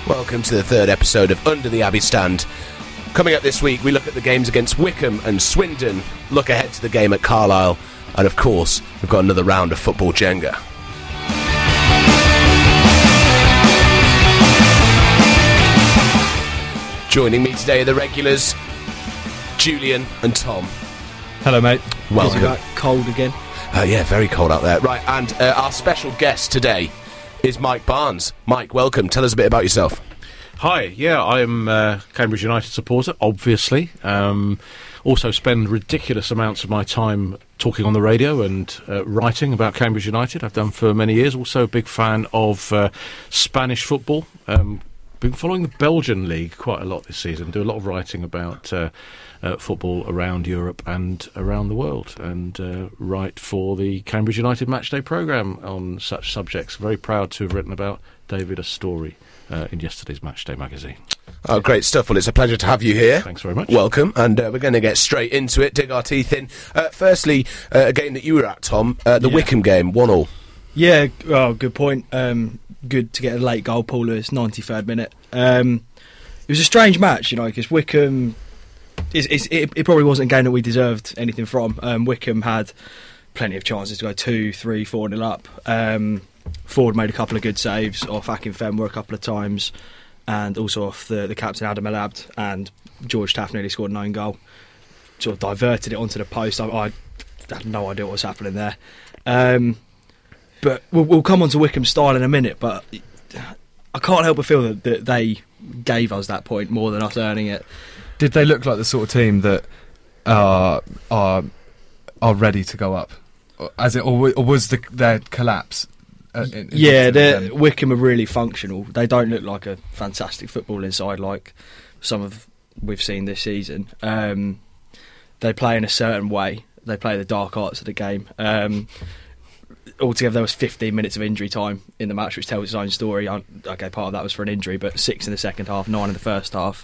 Welcome to the third episode of Under the Abbey Stand. Coming up this week, we look at the games against Wycombe and Swindon, look ahead to the game at Carlisle, and of course, we've got another round of football Jenga. Joining me today are the regulars, Julian and Tom. Hello, mate. Welcome. Is it cold again? Yeah, very cold out there. Right, and our special guest today is Mike Barnes. Mike, welcome. Tell us a bit about yourself. Hi, yeah, I'm a Cambridge United supporter, obviously. Also spend ridiculous amounts of my time talking on the radio and writing about Cambridge United. I've done for many years. Also a big fan of Spanish football. Been following the Belgian league quite a lot this season. Do a lot of writing about football around Europe and around the world, and write for the Cambridge United Matchday programme on such subjects. Very proud to have written about David Astori in yesterday's Matchday magazine. Oh, great stuff. Well, it's a pleasure to have you here. Thanks very much. Welcome, and we're going to get straight into it, dig our teeth in. Firstly, a game that you were at, Tom, the Wycombe game, 1-1. Yeah, good point. Good to get a late goal, Paul Lewis, 93rd minute. It was a strange match, because Wycombe, it probably wasn't a game that we deserved anything from. Wycombe had plenty of chances to go 2, 3, 4-0 up. Ford made a couple of good saves off Akinfenwa a couple of times, and also off the captain Adam Elabd, and George Taft nearly scored an own goal. Sort of diverted it onto the post. I had no idea what was happening there. But we'll come on to Wycombe's style in a minute, but I can't help but feel that they gave us that point more than us earning it. Did they look like the sort of team that are ready to go up? Or was their collapse? Wycombe are really functional. They don't look like a fantastic footballing side like some of we've seen this season. They play in a certain way. They play the dark arts of the game. Altogether, there was 15 minutes of injury time in the match, which tells its own story. Okay, part of that was for an injury, but 6 in the second half, 9 in the first half.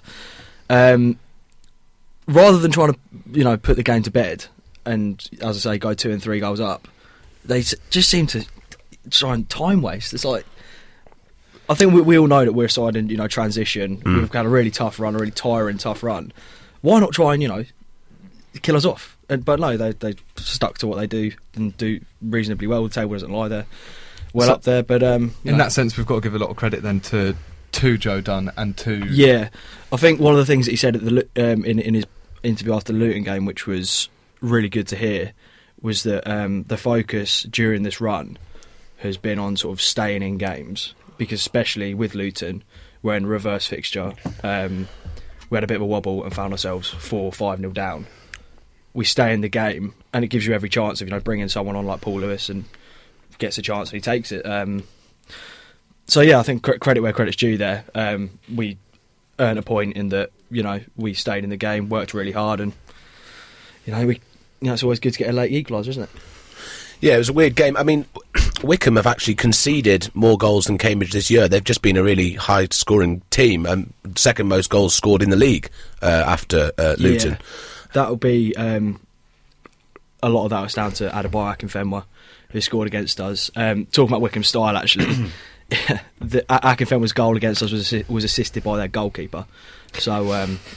Rather than trying to, put the game to bed and, as I say, go 2 and 3 goals up, they just seem to try and time waste. It's like, I think we all know that we're a side in transition. We've had a really tough run, a really tiring, tough run. Why not try and kill us off? But no, they stuck to what they do and do reasonably well. The table doesn't lie there, up there. But in that sense, we've got to give a lot of credit then to Joe Dunn and to... Yeah, I think one of the things that he said at in his interview after the Luton game, which was really good to hear, was that the focus during this run has been on sort of staying in games, because especially with Luton, we're in a reverse fixture. We had a bit of a wobble and found ourselves 4-5-0 down. We stay in the game, and it gives you every chance of bringing someone on like Paul Lewis, and gets a chance and he takes it. So yeah, I think credit where credit's due there. We earned a point in that we stayed in the game, worked really hard, and it's always good to get a late equaliser, isn't it? Yeah, it was a weird game. I mean, Wycombe have actually conceded more goals than Cambridge this year. They've just been a really high-scoring team, and second most goals scored in the league after Luton. Yeah. That'll be a lot of that was down to Adebayo Akinfenwa, who scored against us. Talking about Wycombe's style, actually, Akinfenwa's goal against us was assisted by their goalkeeper. So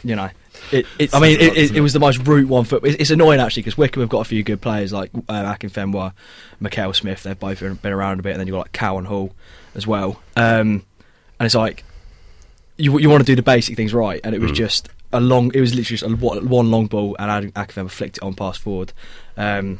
it was the most route one foot. It's annoying actually, because Wycombe have got a few good players like Akinfenwa, Mikael Smith. They've both been around a bit, and then you've got like Cowan Hall as well. And it's like you want to do the basic things right, and it was just. It was literally just one long ball, and Akinfenwa flicked it on past forward. They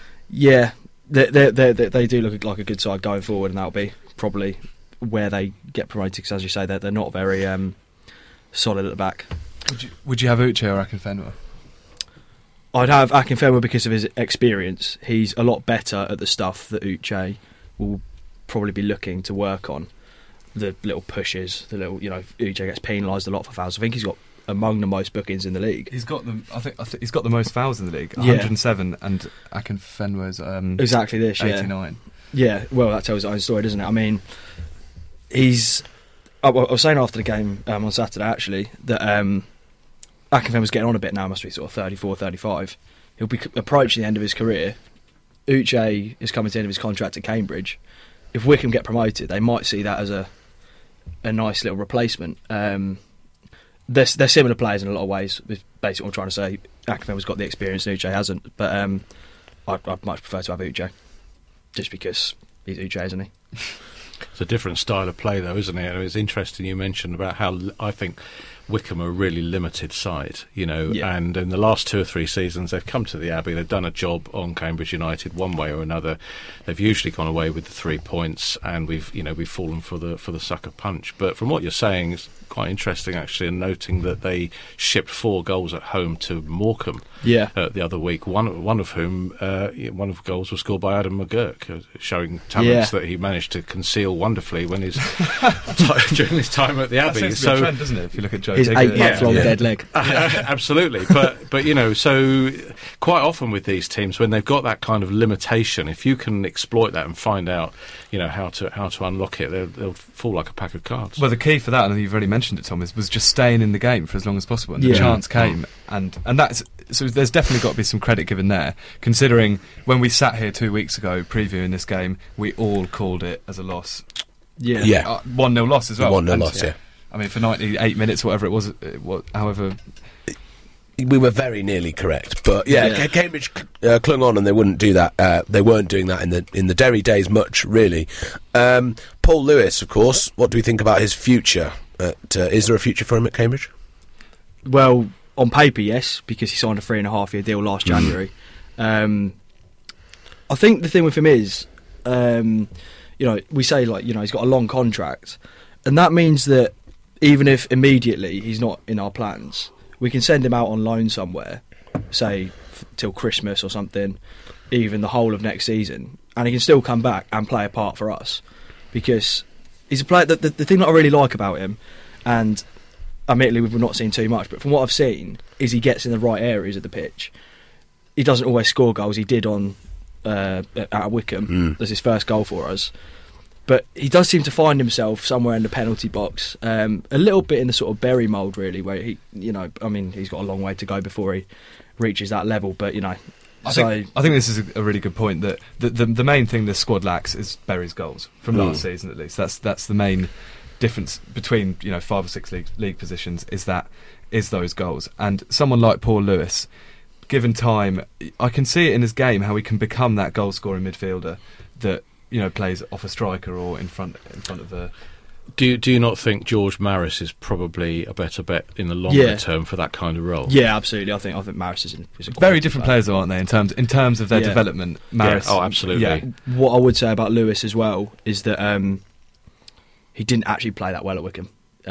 do look like a good side going forward, and that'll be probably where they get promoted, because as you say, they're not very solid at the back. Would you have Uche or Akinfenwa? I'd have Akinfenwa because of his experience. He's a lot better at the stuff that Uche will probably be looking to work on. The little pushes, Uche gets penalised a lot for fouls. I think he's got among the most bookings in the league. He's got them. I think he's got the most fouls in the league, 107, and Akinfenwa's exactly this 89. Yeah, well, that tells its own story, doesn't it? I mean, I was saying after the game on Saturday actually that Akinfenwa's getting on a bit now. Must be sort of 34, 35. He'll be approaching the end of his career. Uche is coming to the end of his contract at Cambridge. If Wycombe get promoted, they might see that as a nice little replacement. They're similar players in a lot of ways. Is basically what I'm trying to say. Akinfenwa's got the experience, and Uche hasn't. But I'd much prefer to have Uche, just because he's Uche, isn't he? It's a different style of play, though, isn't it? And it's interesting you mentioned about how I think Wycombe are a really limited side, and in the last 2 or 3 seasons they've come to the Abbey, they've done a job on Cambridge United one way or another. They've usually gone away with the 3 points, and we've fallen for the sucker punch. But from what you're saying, it's quite interesting actually, and noting that they shipped 4 goals at home to Morecambe the other week. One of whom one of the goals was scored by Adam McGurk, showing talents that he managed to conceal wonderfully when his during his time at the Abbey. That seems to be a trend, doesn't it? If you look at Joe his Tigger. 8-month long dead leg. Absolutely, but so quite often with these teams, when they've got that kind of limitation, if you can exploit that and find out how to unlock it, they'll fall like a pack of cards. Well, the key for that, and you've already mentioned it, Tom, was just staying in the game for as long as possible, and the chance came, and that's so. There's definitely got to be some credit given there, considering when we sat here 2 weeks ago previewing this game, we all called it as a loss. 1-0 loss as well. 1-0 loss, yeah. I mean, for 98 minutes, whatever it was, however. We were very nearly correct, but Cambridge clung on, and they wouldn't do that. They weren't doing that in the Derry days much, really. Paul Lewis, of course. What do we think about his future? Is there a future for him at Cambridge? Well, on paper, yes, because he signed a 3.5-year deal last January. I think the thing with him is, we say he's got a long contract, and that means that even if immediately he's not in our plans, we can send him out on loan somewhere, say till Christmas or something, even the whole of next season, and he can still come back and play a part for us, because he's a player. The thing that I really like about him, and admittedly we've not seen too much, but from what I've seen, is he gets in the right areas of the pitch. He doesn't always score goals. He did at Wycombe. That's his first goal for us. But he does seem to find himself somewhere in the penalty box, a little bit in the sort of Berry mould, really, where he's got a long way to go before he reaches that level. But I think this is a really good point, that the main thing this squad lacks is Berry's goals from last season, at least. That's the main difference between 5 or 6 league positions is those goals. And someone like Paul Lewis, given time, I can see it in his game how he can become that goal scoring midfielder that plays off a striker or in front of a. Do you not think George Maris is probably a better bet in the longer term for that kind of role? Yeah, absolutely. I think Maris is a very different players, though, aren't they? In terms of their development, Maris. Oh, absolutely. Yeah. What I would say about Lewis as well is that he didn't actually play that well at Wycombe.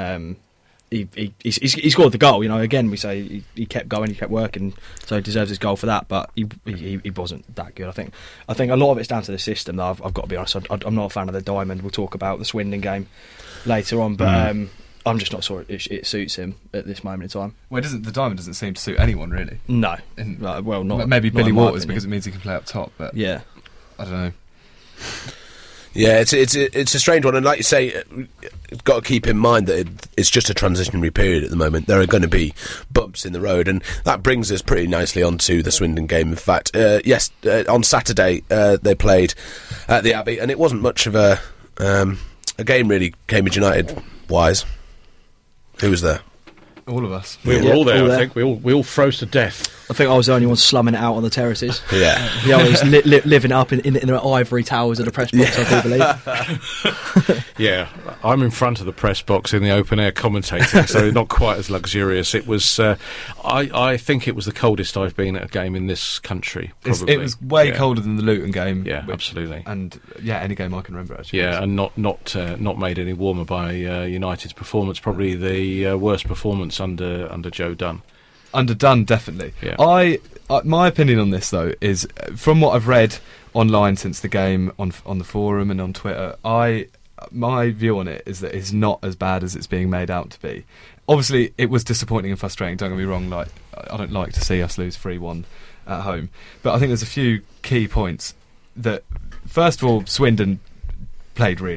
He scored the goal. Again, we say he kept going, he kept working, so he deserves his goal for that. But he wasn't that good. I think a lot of it's down to the system. Though I've got to be honest, I'm not a fan of the diamond. We'll talk about the Swindon game later on, but I'm just not sure it suits him at this moment in time. Well, the diamond doesn't seem to suit anyone, really. No, not maybe Billy not Waters, because it means he can play up top. But yeah, I don't know. Yeah, it's a strange one, and like you say, you've got to keep in mind that it's just a transitionary period at the moment. There are going to be bumps in the road, and that brings us pretty nicely onto the Swindon game. In fact, on Saturday they played at the Abbey, and it wasn't much of a game really, Cambridge United wise. Who was there? All of us. We were all there. I think we all froze to death. I think I was the only one slumming it out on the terraces. Yeah, the others living it up in the ivory towers of the press box, I do believe. Yeah, I'm in front of the press box in the open air commentating, so not quite as luxurious. It was. I think it was the coldest I've been at a game in this country. Probably. It was way colder than the Luton game. Yeah, absolutely. And any game I can remember, actually. Yeah, and not made any warmer by United's performance. Probably the worst performance under Joe Dunn. Under Dunn, definitely. Yeah. My opinion on this, though, is from what I've read online since the game on the forum and on Twitter, my view on it is that it's not as bad as it's being made out to be. Obviously, it was disappointing and frustrating. Don't get me wrong. I don't like to see us lose 3-1 at home, but I think there's a few key points. That first of all, Swindon played really well.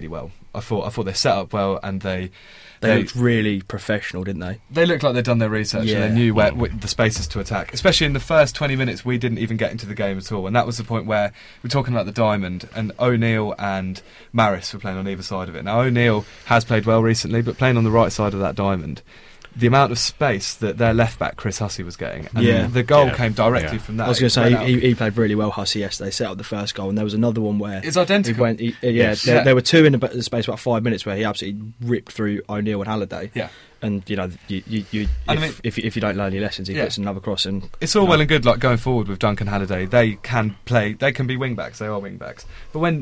I thought they set up well, and they looked really professional, didn't they? They looked like they'd done their research and they knew where the spaces to attack. Especially in the first 20 minutes, we didn't even get into the game at all, and that was the point where we're talking about the diamond, and O'Neill and Maris were playing on either side of it. Now O'Neill has played well recently, but playing on the right side of that diamond, the amount of space that their left back Chris Hussey was getting, and the goal came directly from that. I was going to say he played really well, Hussey, yesterday. Set up the first goal, and there was another one where it's identical. There were two in the space of about 5 minutes where he absolutely ripped through O'Neill and Halliday. Yeah. And if you don't learn your lessons, he puts another cross in. It's all well and good, like going forward with Duncan Halliday. They can be wing backs. They are wing backs. But when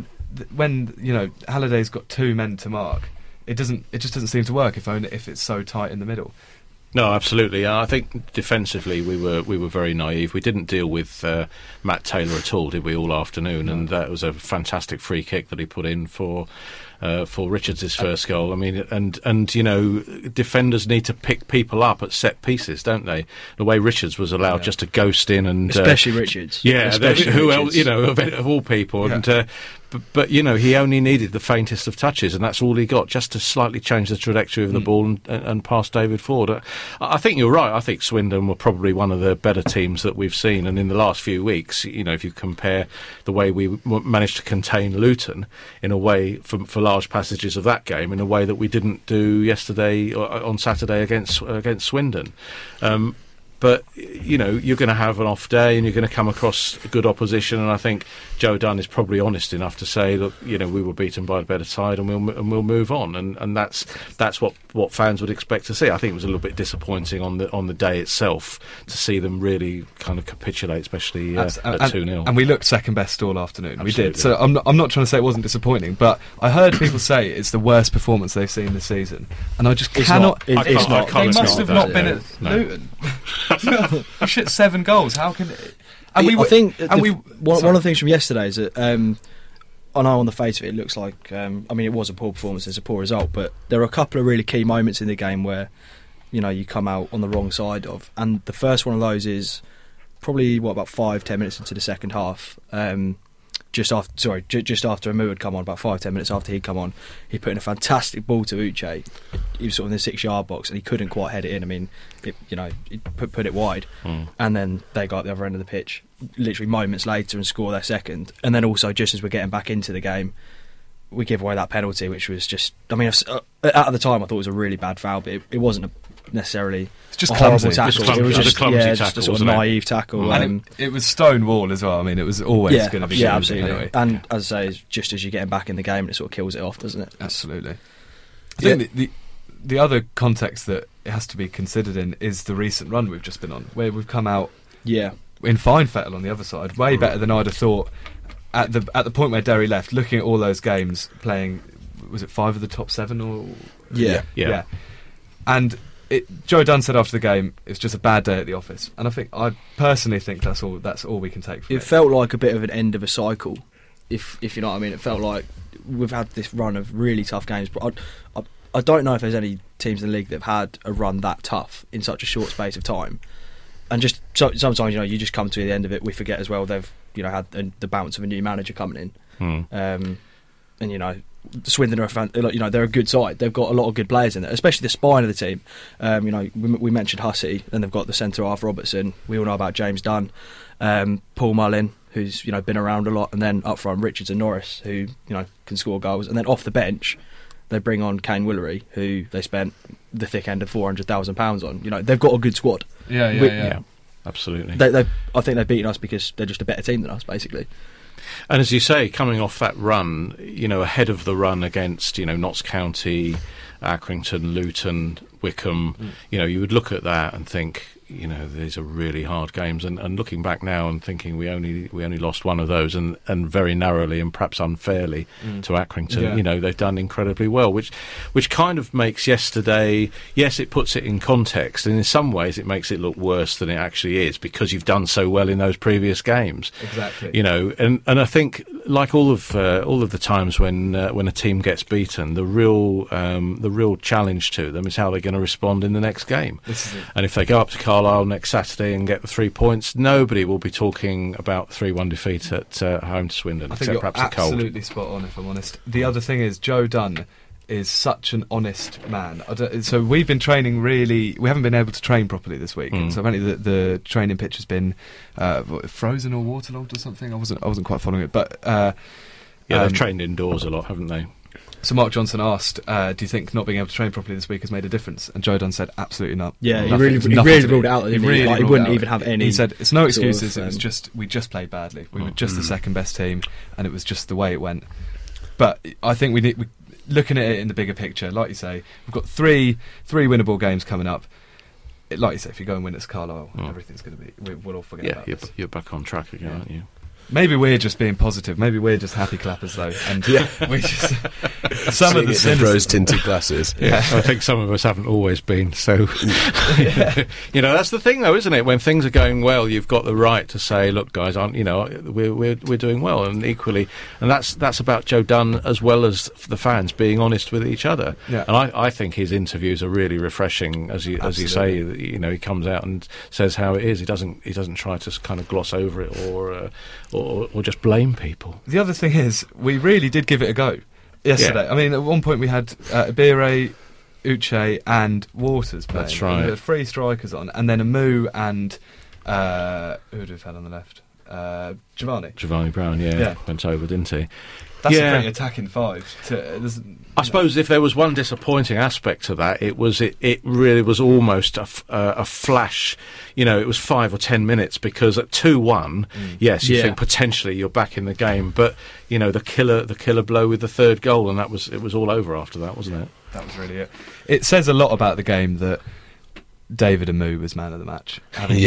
Halliday's got two men to mark, it just doesn't seem to work if it's so tight in the middle. No, absolutely. I think defensively we were very naive. We didn't deal with Matt Taylor at all, did we, all afternoon? No. And that was a fantastic free kick that he put in for Richards' first goal. I mean, and defenders need to pick people up at set pieces, don't they? The way Richards was allowed just to ghost in, and especially Richards, who else? Of all people, and. But he only needed the faintest of touches, and that's all he got, just to slightly change the trajectory of the ball and pass David Ford. I think you're right. I think Swindon were probably one of the better teams that we've seen, and in the last few weeks, if you compare the way we managed to contain Luton in a way for large passages of that game, in a way that we didn't do yesterday on Saturday against Swindon. But, you're going to have an off day and you're going to come across good opposition, and I think Joe Dunn is probably honest enough to say, look, we were beaten by a better side and we'll move on, and that's what fans would expect to see. I think it was a little bit disappointing on the day itself to see them really kind of capitulate, especially at 2-0. And we looked second best all afternoon. Absolutely. We did. So I'm not trying to say it wasn't disappointing, but I heard people say it's the worst performance they've seen this season, and I just cannot. It's not. They must have not been at Luton. You shit 7 goals. How can? One of the things from yesterday is that I know on the face of it looks like it was a poor performance, it's a poor result, but there are a couple of really key moments in the game where you come out on the wrong side of, and the first one of those is probably about 5-10 minutes into the second half. Just after Amu had come on, about 5-10 minutes after he'd come on, he put in a fantastic ball to Uche. He was sort of in the 6-yard box and he couldn't quite head it in. He put it wide, and then they got the other end of the pitch literally moments later and score their second. And then also, just as we're getting back into the game, we give away that penalty, which was just, at the time I thought it was a really bad foul, but it wasn't necessarily just a clumsy tackle. It was just a clumsy tackle, just a sort of naive tackle. And it was stone wall as well. It was always going to be. Yeah, absolutely. Anyway. And as I say, it's just as you're getting back in the game, it sort of kills it off, doesn't it? Absolutely. I think the other context that it has to be considered in is the recent run we've just been on, where we've come out in fine fettle on the other side, way better than I'd have thought at the point where Derry left. Looking at all those games, playing, was it 5 of the top 7 or yeah. And Joe Dunn said after the game, it's just a bad day at the office, and I personally think that's all we can take from it. It felt like a bit of an end of a cycle, if you know what I mean. It felt like we've had this run of really tough games, but I don't know if there's any teams in the league that have had a run that tough in such a short space of time. And just sometimes you just come to the end of it. We forget as well they've had the bounce of a new manager coming in, and Swindon are they're a good side. They've got a lot of good players in there, especially the spine of the team. We mentioned Hussey, and they've got the centre half Robertson. We all know about James Dunn, Paul Mullin, who's been around a lot, and then up front Richards and Norris, who can score goals, and then off the bench they bring on Kane Willery, who they spent the thick end of £400,000 on. They've got a good squad. Yeah, absolutely. I think they've beaten us because they're just a better team than us, basically. And as you say, coming off that run, ahead of the run against, Notts County, Accrington, Luton, Wickham, you would look at that and think, these are really hard games. And looking back now and thinking we only lost one of those, and very narrowly and perhaps unfairly to Accrington. They've done incredibly well, which kind of makes yesterday, yes, it puts it in context, and in some ways it makes it look worse than it actually is, because you've done so well in those previous games. Exactly. And I think, like all of the times when a team gets beaten, the real challenge to them is how they're going to respond in the next game. And if they go up to Carlisle next Saturday and get the 3 points, nobody will be talking about 3-1 defeat at home to Swindon. I think you're absolutely spot on, if I'm honest. The other thing is Joe Dunn is such an honest man. So we've been training we haven't been able to train properly this week. So apparently the training pitch has been frozen or waterlogged or something. I wasn't quite following it, but they've trained indoors a lot, haven't they? So Mark Johnson asked, do you think not being able to train properly this week has made a difference? And Joe Dunn said, absolutely not. Yeah, he really ruled it out. He wouldn't even have any. He said, it's no excuses, it was just, we just played badly. We were just the second best team, and it was just the way it went. But I think we looking at it in the bigger picture, like you say, we've got three winnable games coming up. Like you say, if you go and win at Carlisle, everything's going to be. We'll all forget about this. You're back on track again, aren't you? Maybe we're just being positive. Maybe we're just happy clappers, though. And we just some of the sinners, rose-tinted glasses. Yeah, I think some of us haven't always been. So, you know, that's the thing, though, isn't it? When things are going well, you've got the right to say, "Look, guys, we're doing well," and equally, and that's about Joe Dunn as well as the fans being honest with each other. Yeah. And I think his interviews are really refreshing, as you say. You know, he comes out and says how it is. He doesn't try to kind of gloss over it or just blame people. The other thing is, we really did give it a go yesterday. Yeah. I mean, at one point we had Abire, Uche and Waters playing. That's right. We had 3 strikers on, and then Amu and who would have had on the left? Giovanni Brown, went over, didn't he? That's a pretty attacking 5. I suppose if there was one disappointing aspect to that, it really was almost a flash. You know, it was 5 or 10 minutes, because at 2-1, you think potentially you're back in the game, but you know, the killer blow with the third goal, and it was all over after that, wasn't it? That was really it. It says a lot about the game that David Amu was man of the match. Came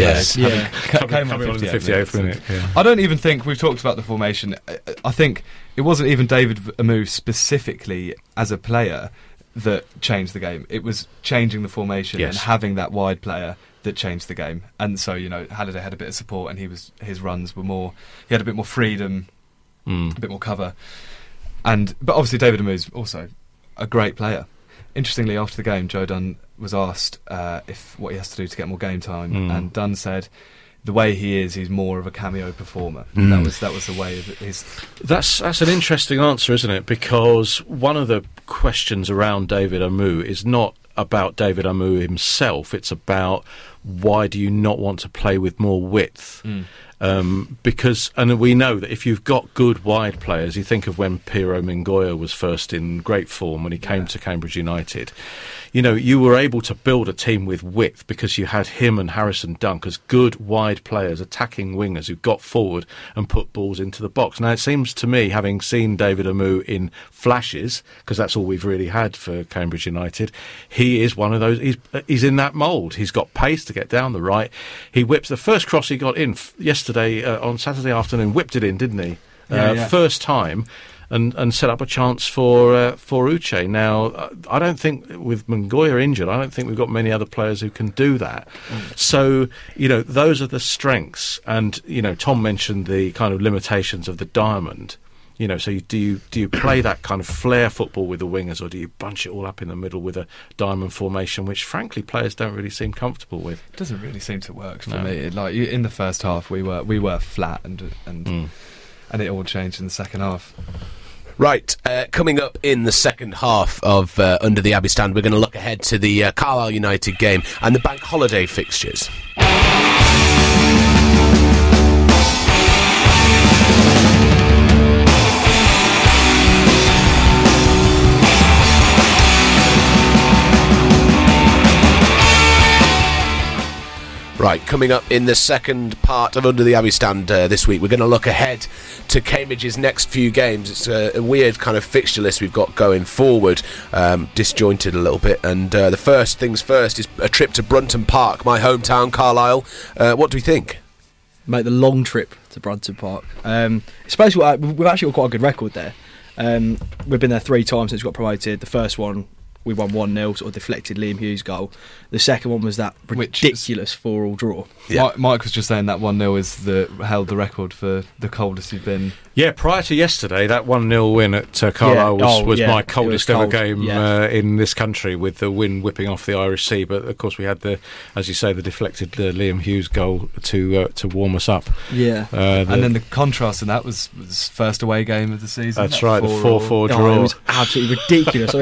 on in the 58th minute. Yeah. I don't even think we've talked about the formation. I think it wasn't even David Amu specifically as a player that changed the game. It was changing the formation and having that wide player that changed the game. And so, you know, Halliday had a bit of support, and his runs were more. He had a bit more freedom, a bit more cover. But obviously David Amu is also a great player. Interestingly, after the game, Joe Dunn was asked if what he has to do to get more game time, and Dunn said, "The way he is, he's more of a cameo performer." That was the way of his. That's an interesting answer, isn't it? Because one of the questions around David Amu is not about David Amu himself; it's about why do you not want to play with more width? Because we know that if you've got good wide players, you think of when Piero Mingoya was first in great form when he came to Cambridge United, you know, you were able to build a team with width because you had him and Harrison Dunk as good wide players, attacking wingers who got forward and put balls into the box. Now, it seems to me, having seen David Amu in flashes, because that's all we've really had for Cambridge United, he is one of those, he's in that mould. He's got pace to get down the right. He whips the first cross he got in yesterday on Saturday afternoon, whipped it in, didn't he? First time. And set up a chance for Uche. Now, I don't think, with Mingoya injured, I don't think we've got many other players who can do that. So, you know, those are the strengths. And, you know, Tom mentioned the kind of limitations of the diamond. You know, so do you play that kind of flair football with the wingers, or do you bunch it all up in the middle with a diamond formation, which, frankly, players don't really seem comfortable with? It doesn't really seem to work for me. Like, in the first half, we were flat, and it all changed in the second half. Right, coming up in the second half of Under the Abbey Stand, we're going to look ahead to the Carlisle United game and the bank holiday fixtures. Right, coming up in the second part of Under the Abbey Stand this week, we're going to look ahead to Cambridge's next few games. It's a weird kind of fixture list we've got going forward, disjointed a little bit. And the first things first is a trip to Brunton Park, my hometown, Carlisle. What do we think? Make the long trip to Brunton Park. It's basically, we've actually got quite a good record there. We've been there 3 times since we got promoted. The first one we won 1-0, sort of deflected Liam Hughes' goal. The second one was that ridiculous 4-4 draw. Yeah. Mike was just saying that 1-0 is held the record for the coldest you've been. Yeah, prior to yesterday, that 1-0 win at Carlisle was my coldest ever game in this country, with the wind whipping off the Irish Sea. But of course, we had as you say, the deflected Liam Hughes goal to warm us up. Yeah, and then the contrast in that was first away game of the season. That's right, the 4-4 draw. It was absolutely ridiculous.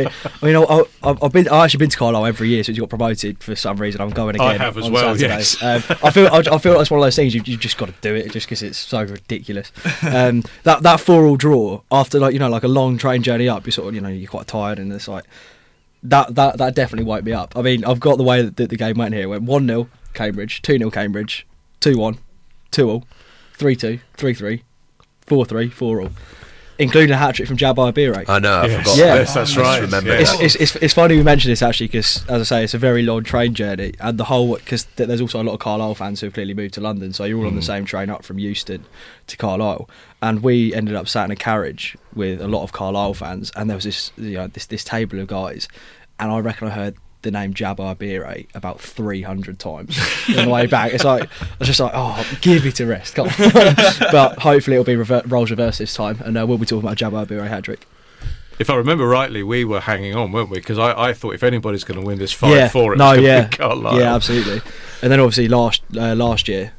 I've actually been to Carlisle every year since you got promoted. For some reason, I'm going again. I have as on well. Saturday. Yes. I feel like it's one of those things you've just got to do it, just because it's so ridiculous. That 4-4 draw after like a long train journey up, you're quite tired, and it's like that definitely wiped me up. I mean, I've got the way that the game went here. It went 1-0 Cambridge, 2-0 Cambridge, 2-1, 2-all, 3-2, 3-3, 4-3, 4-all. Including a hat-trick from Jabbar Abire. I know, I forgot. Yeah. Yes, that's right. Remember It's funny we mention this, actually, because, as I say, it's a very long train journey, and because there's also a lot of Carlisle fans who have clearly moved to London, so you're all on the same train up from Euston to Carlisle, and we ended up sat in a carriage with a lot of Carlisle fans, and there was this table of guys, and I reckon I heard the name Jabbar Abire about 300 times on the way back. It's like, I was just like, oh, give me to rest, come on. But hopefully it'll be roles reversed this time, and we'll be talking about Jabbar Abire hat-trick. If I remember rightly, we were hanging on, weren't we? Because I thought if anybody's going to win this 5-4, it was going to be Carlisle. Yeah, absolutely. And then obviously last year,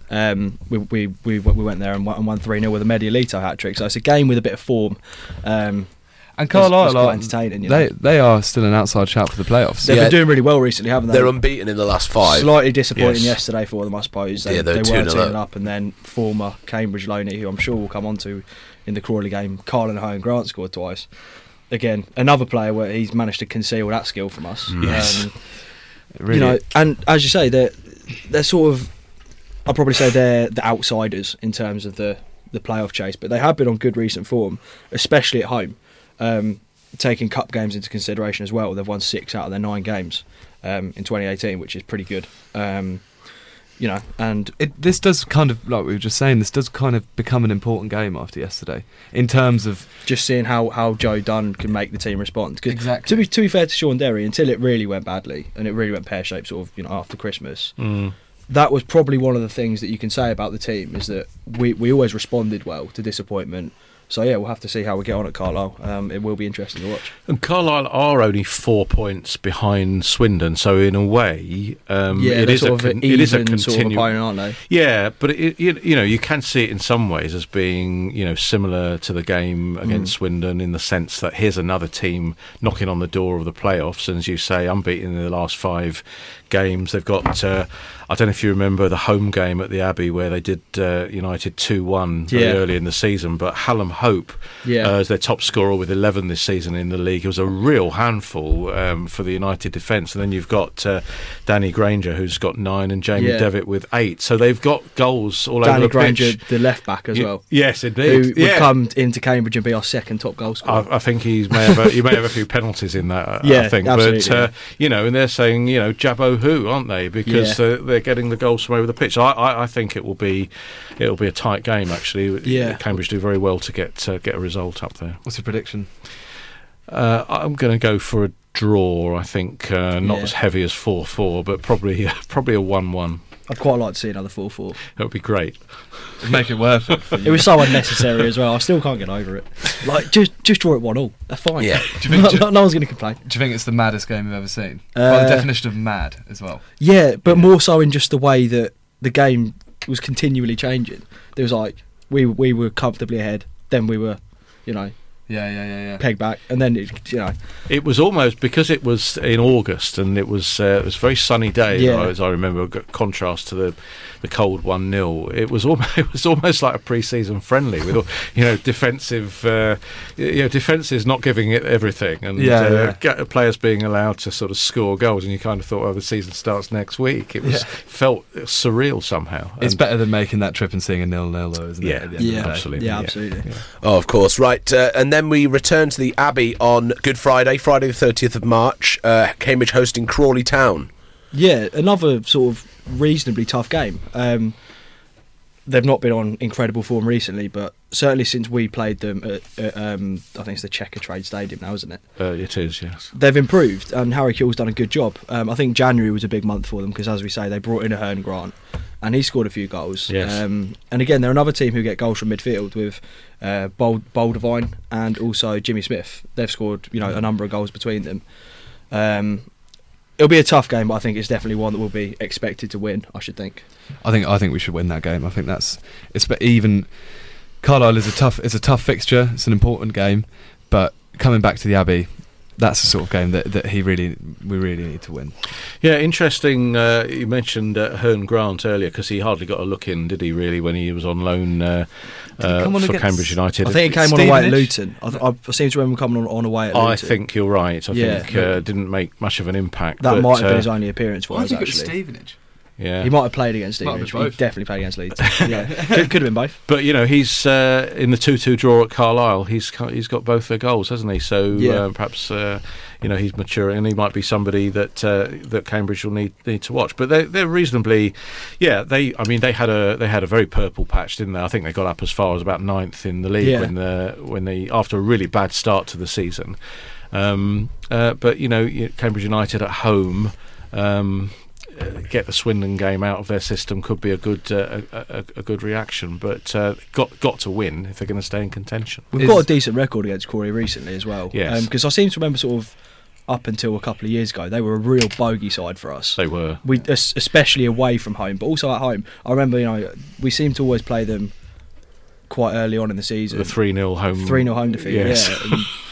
we went there and won 3-0 with a Mediolito hat-trick. So it's a game with a bit of form. And Carlisle quite entertaining. They are still an outside shout for the playoffs. They've been doing really well recently, haven't they? They're unbeaten in the last 5. Slightly disappointing yesterday for them, I suppose. They were 2-0 up, and then former Cambridge loanee, who I'm sure we'll come on to in the Crawley game, Carlin Hone Grant, scored twice. Again, another player where he's managed to conceal that skill from us. Yes. Really. And as you say, they're sort of, I'll probably say they're the outsiders in terms of the playoff chase, but they have been on good recent form, especially at home. Taking cup games into consideration as well, they've won 6 out of their 9 games in 2018, which is pretty good. And this does kind of, like we were just saying, this does kind of become an important game after yesterday in terms of just seeing how Joe Dunn can make the team respond. Exactly. To be fair to Sean Derry, until it really went badly and it really went pear-shaped, sort of after Christmas. That was probably one of the things that you can say about the team, is that we always responded well to disappointment. So yeah, we'll have to see how we get on at Carlisle. It will be interesting to watch. And Carlisle are only 4 points behind Swindon, so in a way, it is sort a of an even sort of opponent, aren't they? Yeah, but you can see it in some ways as being similar to the game against Swindon, in the sense that here's another team knocking on the door of the playoffs, and as you say, unbeaten in the last 5 games. They've got I don't know if you remember the home game at the Abbey where they did United 2-1 very early in the season, but Hallam Hope as their top scorer with 11 this season in the league. It was a real handful for the United defence. And then you've got Danny Granger, who's got 9, and Jamie Devitt with 8. So they've got goals all over the pitch. Danny Granger, the left back as well. Yes, indeed. Who would come into Cambridge and be our second top goal scorer. I think he may have a few penalties in that. I think, but and they're saying Jabbo who, aren't they? Because they're getting the goals from over the pitch. I think it'll be a tight game, actually. Cambridge do very well to get a result up there. What's your prediction? I'm going to go for a draw. I think not as heavy as 4-4, but probably a 1-1. I'd quite like to see another 4-4. That would be great. Make it worth it for you. It was so unnecessary as well. I still can't get over it. Like, just draw it 1-1. That's fine. Yeah. No one's going to complain. Do you think it's the maddest game we've ever seen? By the definition of mad as well. Yeah, but more so in just the way that the game was continually changing. There was like, we were comfortably ahead, then we were, peg back, and then it was almost, because it was in August and it was a very sunny day, as I remember, contrast to the cold 1-0. It was almost like a pre-season friendly with defensives not giving it everything, and players being allowed to sort of score goals, and you kind of thought, the season starts next week. It was felt surreal somehow. It's better than making that trip and seeing a 0-0 though, isn't it? Yeah, absolutely. Yeah, absolutely. Yeah. Oh, of course, right. And then we return to the Abbey on Good Friday the 30th of March, Cambridge hosting Crawley Town. Yeah, another sort of reasonably tough game. They've not been on incredible form recently, but certainly since we played them at I think it's the Checkatrade Stadium now, isn't it? It is, yes. They've improved, and Harry Kewell's done a good job. I think January was a big month for them because, as we say, they brought in a Herne Grant, and he scored a few goals. Yes. And again, they're another team who get goals from midfield with Boldevine and also Jimmy Smith. They've scored, a number of goals between them. It'll be a tough game, but I think it's definitely one that will be expected to win, I should think. I think we should win that game. I think even Carlisle is a tough fixture. It's an important game, but coming back to the Abbey, that's the sort of game that we really need to win. Yeah, interesting. You mentioned Herne Grant earlier because he hardly got a look in, did he? Really, when he was on loan for Cambridge United. I think he came on away at Luton. I seem to remember him coming on away at Luton. I think you're right. I think didn't make much of an impact. That might have been his only appearance for us. I think actually. It was Stevenage. Yeah. He might have played against Stevenage. He definitely played against Leeds. Yeah, could have been both. But he's in the 2-2 draw at Carlisle. He's got both their goals, hasn't he? So perhaps he's maturing, and he might be somebody that Cambridge will need to watch. But they're reasonably, They had a very purple patch, didn't they? I think they got up as far as about 9th in the league when they after a really bad start to the season. But Cambridge United at home. Get the Swindon game out of their system could be a good reaction, but got to win if they're going to stay in contention. We've got a decent record against Crawley recently as well. Yes, because I seem to remember sort of up until a couple of years ago they were a real bogey side for us. They were, especially away from home, but also at home. I remember we seemed to always play them quite early on in the season. The 3-0 home defeat. Yes.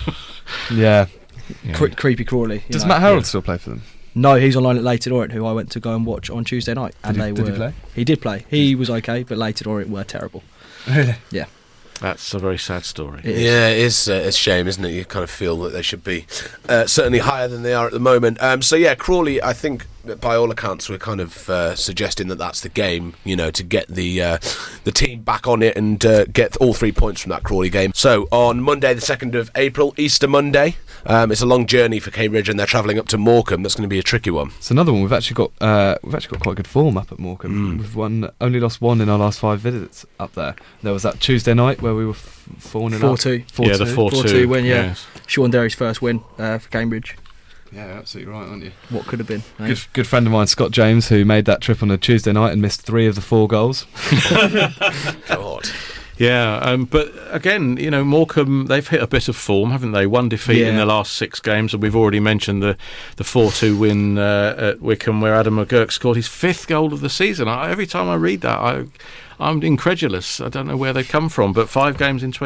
Creepy Crawley. Does Matt Harold still play for them? No, he's on loan at Leyton Orient, who I went to go and watch on Tuesday night. Did he play? He did play. He was okay, but Leyton Orient were terrible. Really? Yeah. That's a very sad story. It is a shame, isn't it? You kind of feel that they should be certainly higher than they are at the moment. Crawley, I think, by all accounts, we're kind of suggesting that that's the game, to get the team back on it and get all 3 points from that Crawley game. So on Monday, the 2nd of April, Easter Monday, it's a long journey for Cambridge, and they're travelling up to Morecambe. That's going to be a tricky one. It's another one. We've actually got quite good form up at Morecambe. We've only lost one in our last 5 visits up there. There was that Tuesday night where we were 4-2. Yeah, the 4-2 win. Yeah, yes. Sean Derry's first win for Cambridge. Yeah, absolutely right, aren't you? What could have been? Good friend of mine, Scott James, who made that trip on a Tuesday night and missed 3 of the 4 goals. God. Yeah, but again, Morecambe, they've hit a bit of form, haven't they? 1 defeat in their last 6 games, and we've already mentioned the 4-2 win at Wycombe, where Adam McGurk scored his 5th goal of the season. Every time I read that, I'm incredulous. I don't know where they come from, but 5 goals in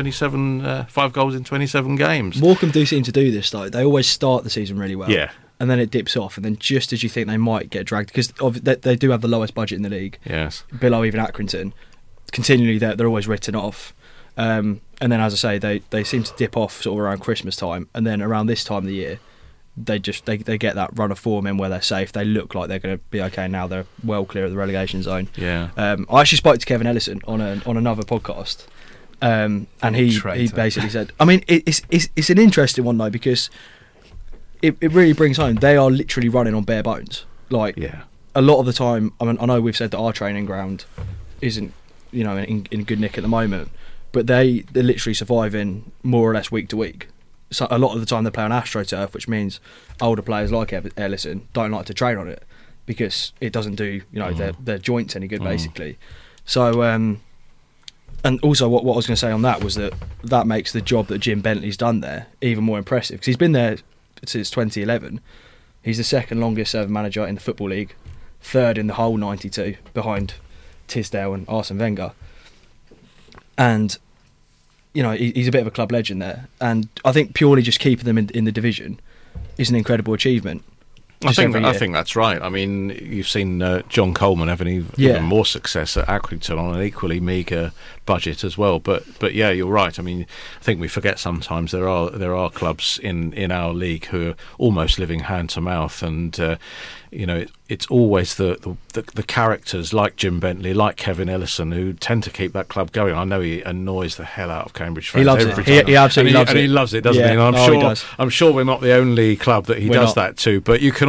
27 games. Morecambe do seem to do this, though. They always start the season really well. Yeah. And then it dips off, and then just as you think they might get dragged, because they do have the lowest budget in the league, yes, below even Accrington, continually they're always written off. And then, as I say, they seem to dip off sort of around Christmas time, and then around this time of the year, they get that run of form in where they're safe. They look like they're going to be okay now. They're well clear of the relegation zone. Yeah. I actually spoke to Kevin Ellison on another podcast, and he basically said, I mean, it's an interesting one though, because it really brings home they are literally running on bare bones. Like, a lot of the time, I mean, I know we've said that our training ground isn't in good nick at the moment, but they're literally surviving more or less week to week. So a lot of the time they play on AstroTurf, which means older players like Ellison don't like to train on it because it doesn't do their joints any good, basically. So and also what I was going to say on that was that makes the job that Jim Bentley's done there even more impressive, because he's been there since 2011. He's the 2nd longest serving manager in the Football League, 3rd in the whole 92 behind Tisdale and Arsene Wenger. And he's a bit of a club legend there, and I think purely just keeping them in the division is an incredible achievement. I think that's right. I mean, you've seen John Coleman having even more success at Accrington on an equally meagre budget as well. But yeah, you're right. I mean, I think we forget sometimes there are clubs in our league who are almost living hand to mouth, and it's always the characters like Jim Bentley, like Kevin Ellison, who tend to keep that club going. I know he annoys the hell out of Cambridge fans. He loves it. He absolutely loves it. And he loves it, doesn't he? And I'm sure we're not the only club that he does that to. But you can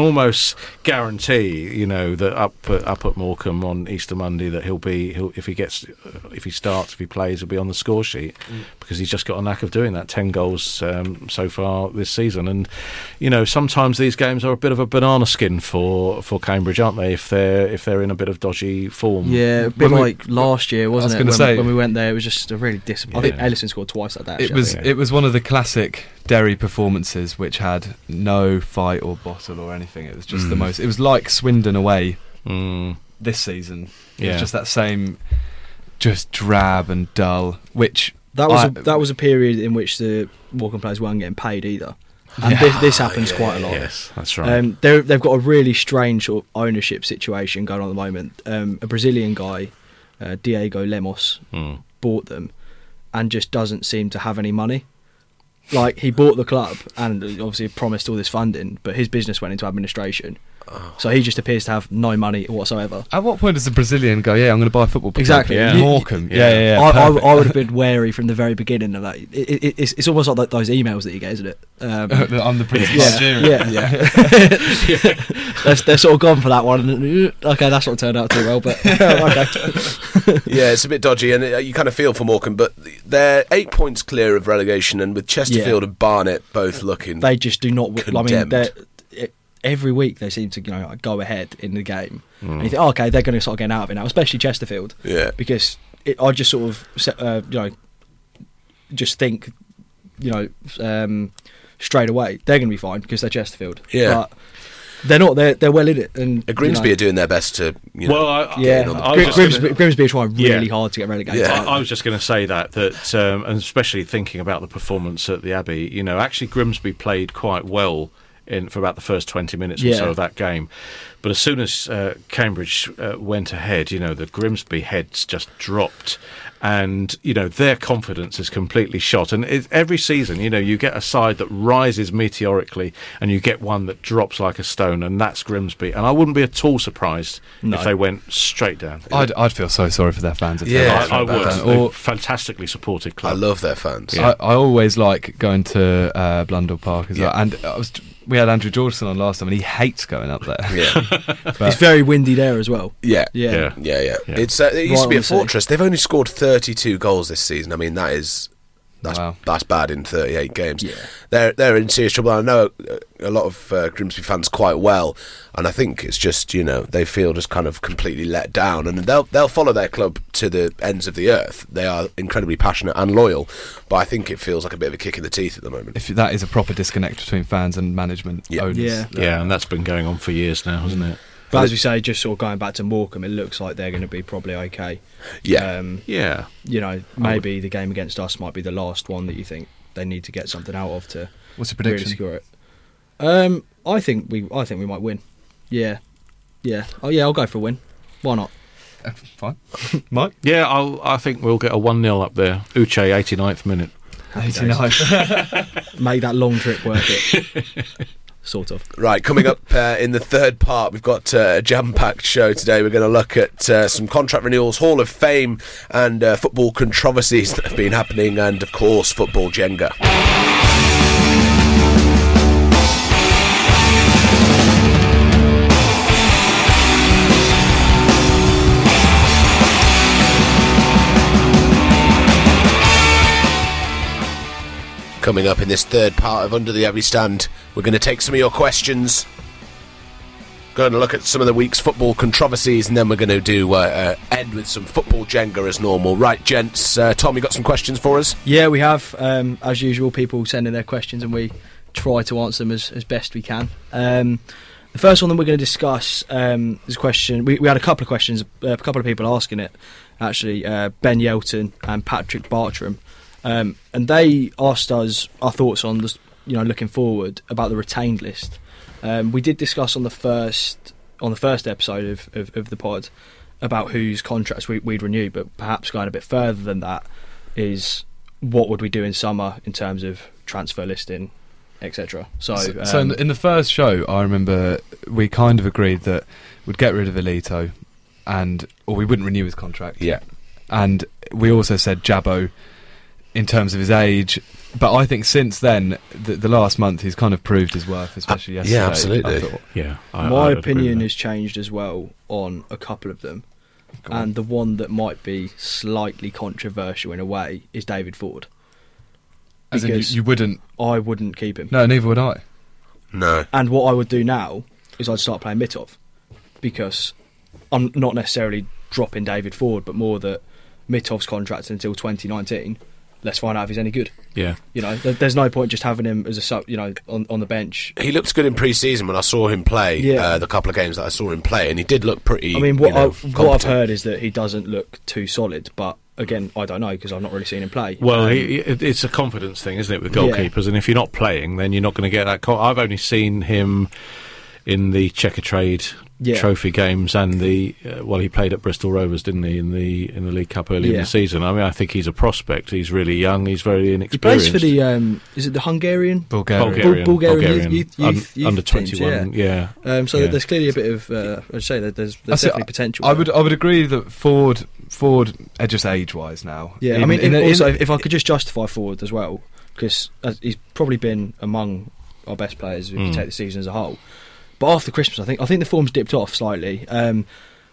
almost guarantee, that up at Morecambe on Easter Monday that he'll if he starts, if he plays, he'll be on the score sheet because he's just got a knack of doing that. 10 goals so far this season, and sometimes these games are a bit of a banana skin for Cambridge, aren't they? If they're in a bit of dodgy form. Yeah, a bit like last year, wasn't it? When we went there, it was just a really disappointing. I think Ellison scored twice that day. It was one of the classic Derry performances which had no fight or bottle or anything. It was just the most. It was like Swindon away this season. It was just that same, just drab and dull. Which that was a period in which the Morecambe players weren't getting paid either. And this happens quite a lot. Yes, that's right. They've got a really strange sort of ownership situation going on at the moment. A Brazilian guy, Diego Lemos, bought them and just doesn't seem to have any money. Like, he bought the club and obviously promised all this funding, but his business went into administration. So he just appears to have no money whatsoever. At what point does the Brazilian go, I'm going to buy a football club? Exactly. Yeah. Morecambe. Yeah. I would have been wary from the very beginning of that. It's almost like those emails that you get, isn't it? I'm the Prince of Nigerian. Yeah. They're sort of gone for that one. Okay, that's not turned out too well, but okay. Yeah, it's a bit dodgy, and you kind of feel for Morecambe, but they're 8 points clear of relegation, and with Chesterfield and Barnet both looking they just do not. condemned. Every week they seem to go ahead in the game, and you think, okay, they're going to start getting out of it now, especially Chesterfield. Yeah, because I just sort of just think straight away they're going to be fine because they're Chesterfield. Yeah. But they're not. They're well in it, and Grimsby are doing their best to. Grimsby are trying really hard to get relegated. Yeah, I was just going to say that, and especially thinking about the performance at the Abbey. Actually Grimsby played quite well for about the first 20 minutes or so of that game, but as soon as Cambridge went ahead, the Grimsby heads just dropped. And, their confidence is completely shot. And every season, you get a side that rises meteorically and you get one that drops like a stone, and that's Grimsby. And I wouldn't be at all surprised if they went straight down. I'd feel so sorry for their fans. I would. They're fantastically supported club. I love their fans. Yeah. I always like going to Blundell Park as well. And we had Andrew Georgeson on last time, and he hates going up there. Yeah, it's very windy there as well. Yeah. It's it used to be a fortress. They've only scored 32 goals this season. I mean, that's bad in 38 games. Yeah. They're in serious trouble. I know a lot of Grimsby fans quite well, and I think it's just they feel just kind of completely let down, and they'll follow their club to the ends of the earth. They are incredibly passionate and loyal, but I think it feels like a bit of a kick in the teeth at the moment. If that is a proper disconnect between fans and management owners. Yeah, and that's been going on for years now, hasn't it? But as we say, just sort of going back to Morecambe, it looks like they're going to be probably okay. Yeah. Maybe the game against us might be the last one that you think they need to get something out of to. What's your prediction? Really score it. I think we might win. Yeah. I'll go for a win. Why not? Fine. Mike? Yeah, I think we'll get a 1-0 up there. Uche, 89th minute. 89. Make that long trip worth it. Sort of. Right, coming up in the third part, we've got a jam-packed show today. We're going to look at some contract renewals, Hall of Fame, and football controversies that have been happening, and, of course, football Jenga. Coming up in this third part of Under the Abbey Stand, we're going to take some of your questions, going to look at some of the week's football controversies, and then we're going to do end with some football Jenga as normal. Right, gents, Tom, you got some questions for us? Yeah, we have. As usual, people send in their questions and we try to answer them as best we can. The first one that we're going to discuss is a question. We had a couple of questions, a couple of people asking it, actually, Ben Yelton and Patrick Bartram. And they asked us our thoughts on this, looking forward about the retained list. We did discuss on the first episode of the pod about whose contracts we'd renew, but perhaps going a bit further than that is what would we do in summer in terms of transfer listing, etc. So in the first show, I remember we kind of agreed that we'd get rid of Elito, or we wouldn't renew his contract. Yeah, and we also said Jabbo in terms of his age. But I think since then, the last month, he's kind of proved his worth, especially yesterday. Yeah, absolutely. I thought. Yeah, My I'd agree opinion with has changed as well on a couple of them. Go on. And the one that might be slightly controversial in a way is David Ford. As in Because you wouldn't... I wouldn't keep him. No, neither would I. No. And what I would do now is I'd start playing Mitov, because I'm not necessarily dropping David Ford, but more that Mitov's contract until 2019. Let's find out if he's any good. Yeah. You know, there's no point just having him as a sub, you know, on the bench. He looked good in pre-season when I saw him play. Yeah. The couple of games that I saw him play, and he did look pretty. I mean, what what I've heard is that he doesn't look too solid, but again, I don't know because I've not really seen him play. Well, it's a confidence thing, isn't it, with goalkeepers? And if you're not playing, then you're not going to get that. I've only seen him in the Checkatrade trophy games and the he played at Bristol Rovers, didn't he, in the League Cup early in the season. I mean, I think he's a prospect. He's really young. He's very inexperienced. He plays for the is it the Hungarian? Bulgarian youth under teams, 21. Yeah. There's clearly a bit of I'd say that there's definitely potential. I would agree that Ford just age-wise now. Yeah, I mean, also if I could just justify Ford as well, because he's probably been among our best players if you take the season as a whole. But after Christmas, I think the form's dipped off slightly. And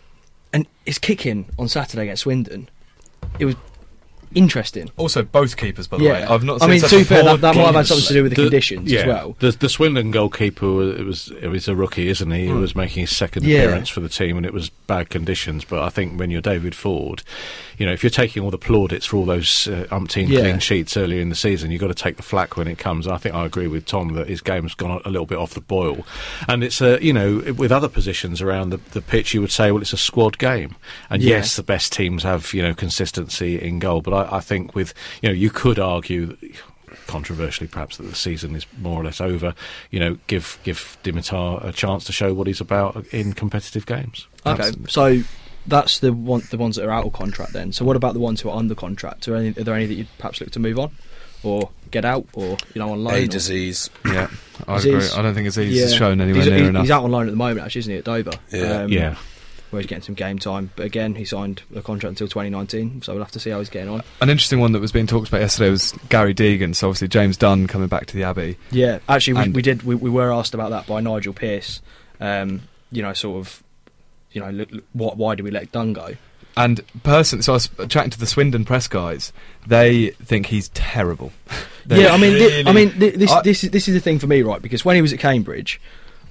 his kick-in on Saturday against Swindon, it was interesting. Also, both keepers, by the way. I've not. I mean, to be fair, that might have had something to do with the conditions as well. The Swindon goalkeeper, it was a rookie, isn't he? He was making his second appearance for the team, and it was bad conditions. But I think when you're David Ford, you know, if you're taking all the plaudits for all those umpteen clean sheets earlier in the season, you've got to take the flak when it comes. I think I agree with Tom that his game's gone a little bit off the boil, and it's with other positions around the pitch, you would say, well, it's a squad game, and yes, the best teams have consistency in goal, but I think with you could argue, controversially perhaps, that the season is more or less over. Give Dimitar a chance to show what he's about in competitive games. Okay, Absolutely. so that's the ones that are out of contract then. So what about the ones who are under contract? Are there any that you'd perhaps look to move on or get out, or on loan? Disease. Yeah, I agree. I don't think Aziz has shown anywhere near enough. He's out on loan at the moment, actually, isn't he, at Dover? Yeah. Where he's getting some game time, but again, he signed a contract until 2019, so we'll have to see how he's getting on. An interesting one that was being talked about yesterday was Gary Deegan. So obviously James Dunn coming back to the Abbey. Yeah, actually, we were asked about that by Nigel Pearce. Why do we let Dunn go? And personally, so I was chatting to the Swindon press guys. They think he's terrible. This is the thing for me, right? Because when he was at Cambridge,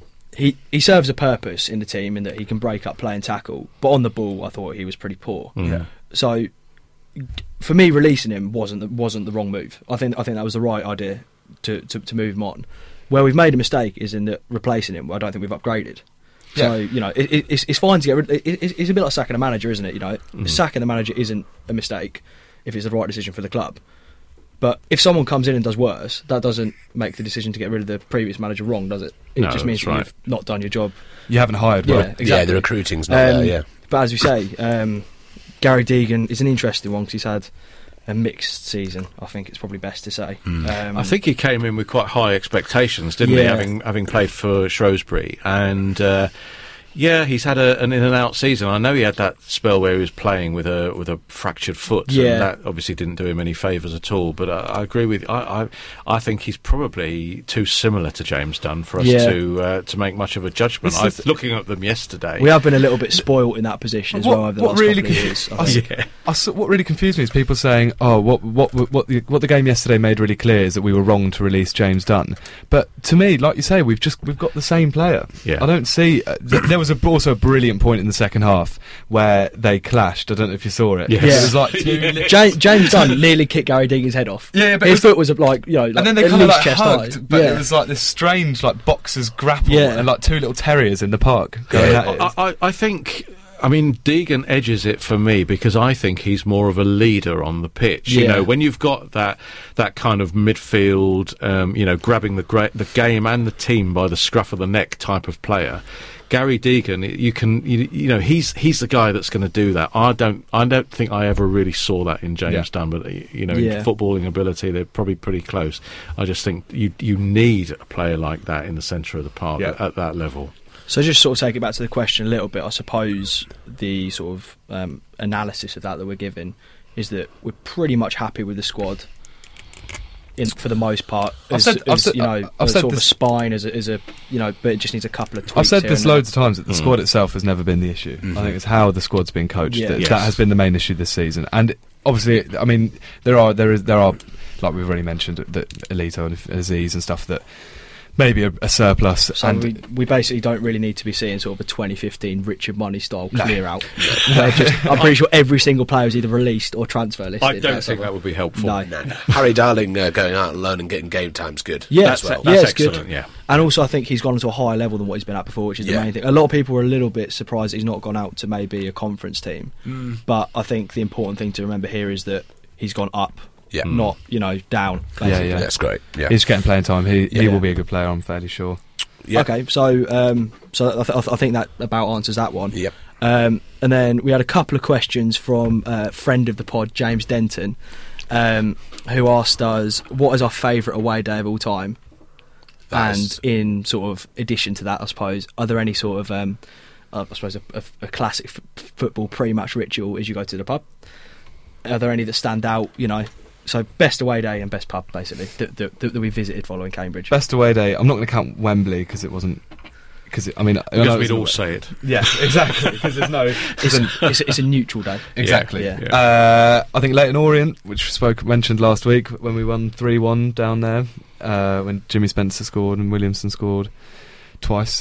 he serves a purpose in the team in that he can break up play and tackle, but on the ball I thought he was pretty poor. Yeah. So for me, releasing him wasn't the wrong move. I think that was the right idea to move him on. Where we've made a mistake is in that replacing him. I don't think we've upgraded. So it's fine to get rid. It's a bit like sacking a manager, isn't it? Sacking the manager isn't a mistake if it's the right decision for the club. But if someone comes in and does worse, that doesn't make the decision to get rid of the previous manager wrong, does it? It just means that you've not done your job. You haven't hired well. Yeah, exactly. Yeah, the recruiting's not there, yeah. But as we say, Gary Deegan is an interesting one because he's had a mixed season, I think it's probably best to say. I think he came in with quite high expectations, didn't he, having played for Shrewsbury, and he's had an in and out season. I know he had that spell where he was playing with a fractured foot, and that obviously didn't do him any favours at all. But I agree with you. I think he's probably too similar to James Dunn for us to make much of a judgment. I was looking at them yesterday. We have been a little bit spoilt in that position as well over the last couple of years. What really confused me is people saying, "Oh, what the game yesterday made really clear is that we were wrong to release James Dunn." But to me, like you say, we've got the same player. Yeah. I don't see. There was also a brilliant point in the second half where they clashed. I don't know if you saw it. Yes. It was like James Dunn nearly kicked Gary Deegan's head off. Yeah, but his foot was and then they kind of chest hugged, high. But it was like this strange boxers grapple and like two little terriers in the park going at it. I think. I mean, Deegan edges it for me because I think he's more of a leader on the pitch. Yeah. When you've got that kind of midfield, grabbing the game and the team by the scruff of the neck type of player, Gary Deegan, he's the guy that's going to do that. I don't think I ever really saw that in James Dunn, but in footballing ability, they're probably pretty close. I just think you need a player like that in the centre of the park at that level. So just sort of take it back to the question a little bit, I suppose the sort of analysis of that we're giving is that we're pretty much happy with the squad for the most part. I've said sort of a this, spine as a but it just needs a couple of tweaks. I've said here this and there. loads of times that the squad itself has never been the issue. I think it's how the squad's been coached that has been the main issue this season. And obviously, I mean, there are like we've already mentioned that Elito and Aziz and stuff that maybe a surplus. So and we basically don't really need to be seeing sort of a 2015 Richard Money style clear out. I'm pretty sure every single player was either released or transfer listed. I don't think that would be helpful. No. Harry Darling going out alone and getting game time's good. Yeah, as well. That's it's excellent. good. Yeah. And also, I think he's gone to a higher level than what he's been at before, which is the main thing. A lot of people were a little bit surprised that he's not gone out to maybe a conference team. But I think the important thing to remember here is that he's gone up. Yeah. Not, down. Basically. Yeah. That's great. Yeah. He's getting playing time. He will be a good player, I'm fairly sure. Yep. Okay, so I think that about answers that one. Yep. And then we had a couple of questions from friend of the pod, James Denton, who asked us, what is our favourite away day of all time? And in sort of addition to that, I suppose, are there any sort of, a classic football pre-match ritual as you go to the pub? Are there any that stand out, So best away day and best pub, basically, that we visited following Cambridge. Best away day. I'm not going to count Wembley because it wasn't. Because we'd all say it. Yeah, exactly. Because there's no. It's a neutral day. Exactly. Yeah. I think Leyton Orient, which mentioned last week when we won 3-1 down there, when Jimmy Spencer scored and Williamson scored twice.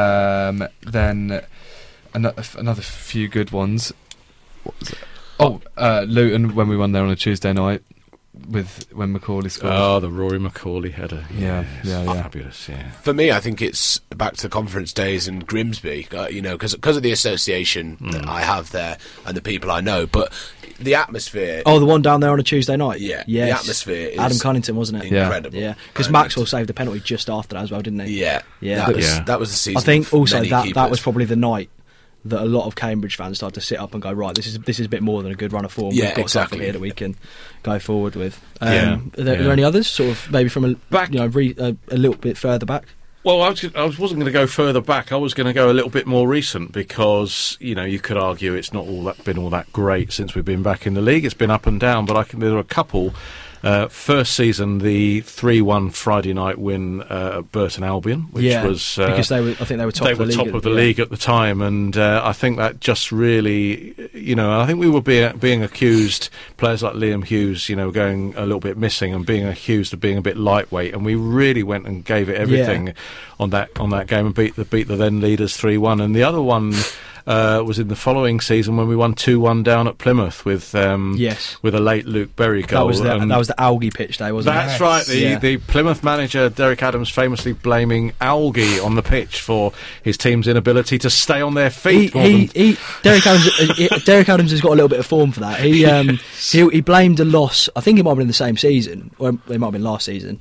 Then another few good ones. What was it? Luton when we won there on a Tuesday night when Macaulay scored. Oh, the Rory Macaulay header. Yeah. Fabulous, yeah. For me, I think it's back to the conference days in Grimsby, because of the association that I have there and the people I know, but the atmosphere... Oh, the one down there on a Tuesday night? Yeah, yes. the atmosphere is... Adam Cunnington, wasn't it? Incredible. Yeah, because Maxwell saved the penalty just after that as well, didn't he? Yeah. That was the season. I think also many that keepers. was probably the night that a lot of Cambridge fans started to sit up and go, right, this is a bit more than a good run of form. Yeah, We've got exactly. something here that we can go forward with. Yeah, Are there any others, sort of maybe from a little bit further back? Well, I wasn't going to go further back. I was going to go a little bit more recent because you could argue it's not been all that great since we've been back in the league. It's been up and down, but there are a couple. First season, the 3-1 Friday night win at Burton Albion, which was because I think they were top of the league at the time, and I think that just really, I think we were being accused, players like Liam Hughes, going a little bit missing and being accused of being a bit lightweight, and we really went and gave it everything on that game and beat the then leaders 3-1, and the other one. Was in the following season when we won 2-1 down at Plymouth with a late Luke Berry goal. That was the algae pitch day, wasn't it? That's right. The Plymouth manager Derek Adams famously blaming algae on the pitch for his team's inability to stay on their feet. Derek Adams has got a little bit of form for that. He blamed a loss. I think it might have been in the same season, or it might have been last season.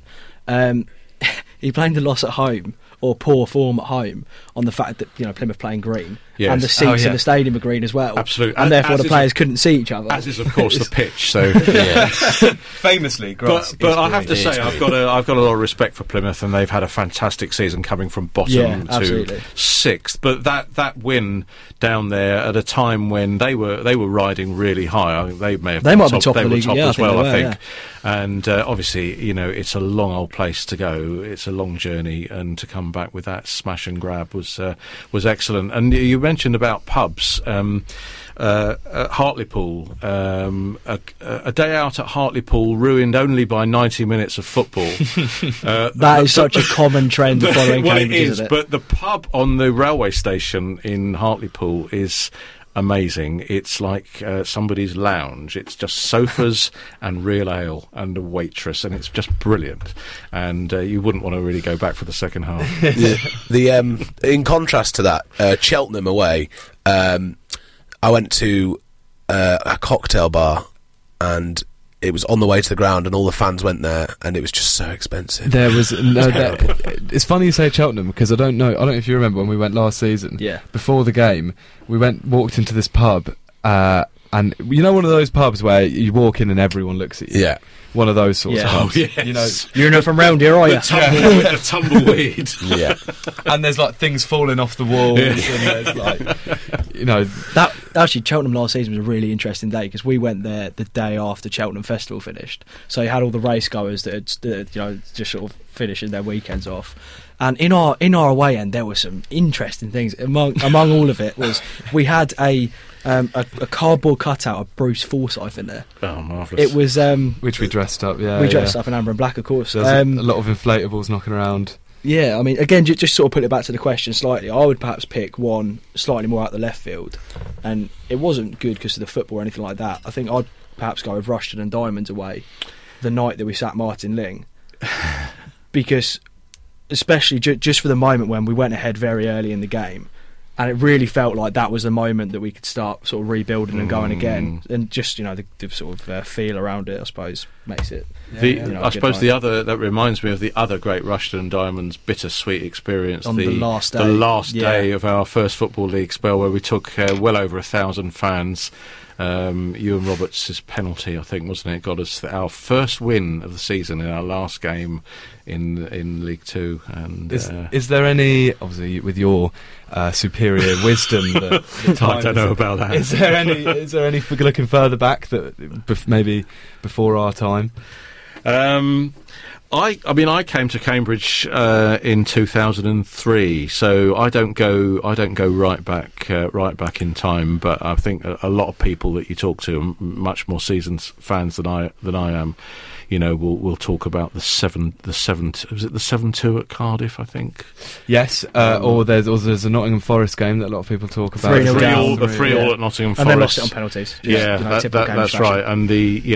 He blamed the loss at home or poor form at home on the fact that Plymouth playing green and the seats in the stadium are green as well. Absolutely, and therefore the players couldn't see each other. As is, of course, the pitch. So famously, grass. But I have to say, I've got a lot of respect for Plymouth, and they've had a fantastic season coming from bottom to sixth. But that win down there at a time when they were riding really high, I think they might have been top of the league as well. I think. And obviously, it's a long old place to go. It's a long journey, and to come back with that smash and grab was excellent. And you mentioned about pubs. At Hartlepool, a day out at Hartlepool ruined only by 90 minutes of football. That is such a common trend following Cambridge, isn't it? But the pub on the railway station in Hartlepool is amazing. It's like somebody's lounge. It's just sofas and real ale and a waitress, and it's just brilliant. And you wouldn't want to really go back for the second half. In contrast to that, Cheltenham away, I went to a cocktail bar, and it was on the way to the ground, and all the fans went there, and it was just so expensive. There was it's funny you say Cheltenham, because I don't know if you remember when we went last season. Yeah. Before the game, we walked into this pub, and one of those pubs where you walk in and everyone looks at you. Yeah. One of those sorts of pubs. Oh, yes. You're not from round here, are you? The tumbleweed. Yeah. And there's like things falling off the walls, and there's like that actually Cheltenham last season was a really interesting day because we went there the day after Cheltenham Festival finished. So you had all the race goers that had, just sort of finishing their weekends off. And in our away end, there were some interesting things. Among all of it was we had a cardboard cutout of Bruce Forsyth in there. Oh, marvellous! It was which we dressed up. Yeah, we dressed up in amber and black, of course. There's a lot of inflatables knocking around. Yeah, I mean, again, just sort of put it back to the question slightly. I would perhaps pick one slightly more out the left field, and it wasn't good because of the football or anything like that. I think I'd perhaps go with Rushden and Diamonds away the night that we sacked Martin Ling, because especially just for the moment when we went ahead very early in the game, and it really felt like that was the moment that we could start sort of rebuilding and going again, and just the sort of feel around it, I suppose, makes it. I suppose the other that reminds me of the other great Rushden and Diamonds bittersweet experience on the last day of our first Football League spell, where we took well over 1,000 fans. Ewan Roberts' penalty, I think, wasn't it, got us our first win of the season in our last game in League Two. And is there any, obviously with your superior wisdom, that I don't know about that. Is there any looking further back that maybe before our time? I came to Cambridge in 2003, so I don't go right back in time. But I think a lot of people that you talk to are much more seasoned fans than I am. We'll talk about the 7-2 at Cardiff, I think. Yes, or there's a Nottingham Forest game that a lot of people talk about. 3-3 at Nottingham Forest, and then lost it on penalties. Yeah, that's right. And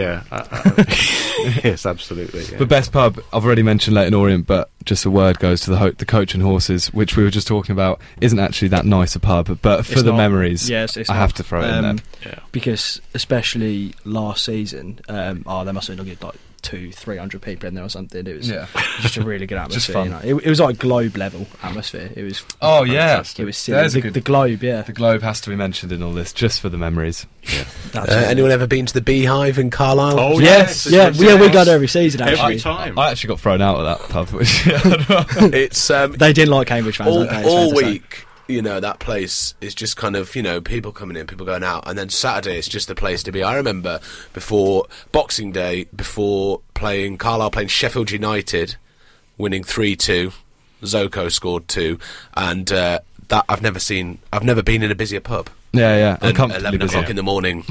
yes, absolutely. Yeah. The best pub, I've already mentioned Leyton Orient, but just a word goes to the Coach and Horses, which we were just talking about, isn't actually that nice a pub, but for the memories, I have to throw it in there. Yeah. Because especially last season, there must have been like 200-300 people in there or something. It was just a really good atmosphere. Just fun. It was like Globe level atmosphere. It was fantastic. It was silly. The Globe, yeah. The Globe has to be mentioned in all this just for the memories. Yeah. Anyone ever been to the Beehive in Carlisle? Oh yes, we go there every season. Actually, every time. I actually got thrown out of that pub. It's they didn't like Cambridge fans all week. That place is just kind of, people coming in, people going out, and then Saturday it's just the place to be. I remember before Boxing Day, before Carlisle playing Sheffield United, winning 3-2, Zoko scored 2, and that I've never been in a busier pub. Yeah, and 11 o'clock in the morning.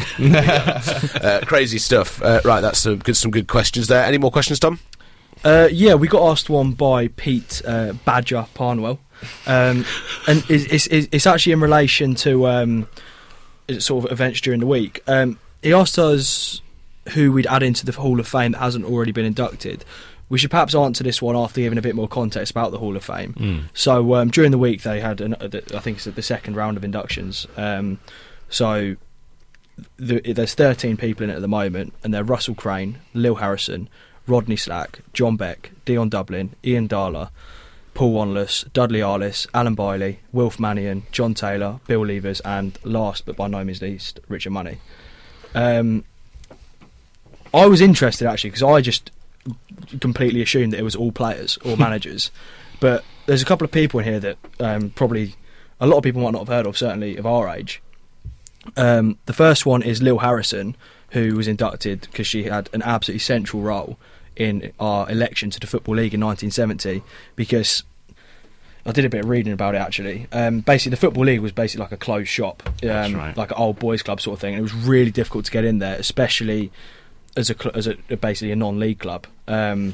Crazy stuff. Right, that's some good questions there. Any more questions, Tom? We got asked one by Pete Badger Parnwell. And it's actually in relation to sort of events during the week. He asked us who we'd add into the Hall of Fame that hasn't already been inducted. We should perhaps answer this one after giving a bit more context about the Hall of Fame. So during the week they had, I think it's the second round of inductions. So there's 13 people in it at the moment, and they're Russell Crane, Lil Harrison, Rodney Slack, John Beck, Dion Dublin, Ian Darla, Paul Wanless, Dudley Arliss, Alan Bailey, Wilf Mannion, John Taylor, Bill Levers, and last but by no means least, Richard Money. I was interested actually because I just completely assumed that it was all players or managers, but there's a couple of people in here that probably a lot of people might not have heard of, certainly of our age. The first one is Lil Harrison, who was inducted because she had an absolutely central role in our election to the Football League in 1970, because I did a bit of reading about it actually. Basically, the Football League was basically like a closed shop, That's right. like an old boys club sort of thing, and it was really difficult to get in there, especially as basically a non-league club. And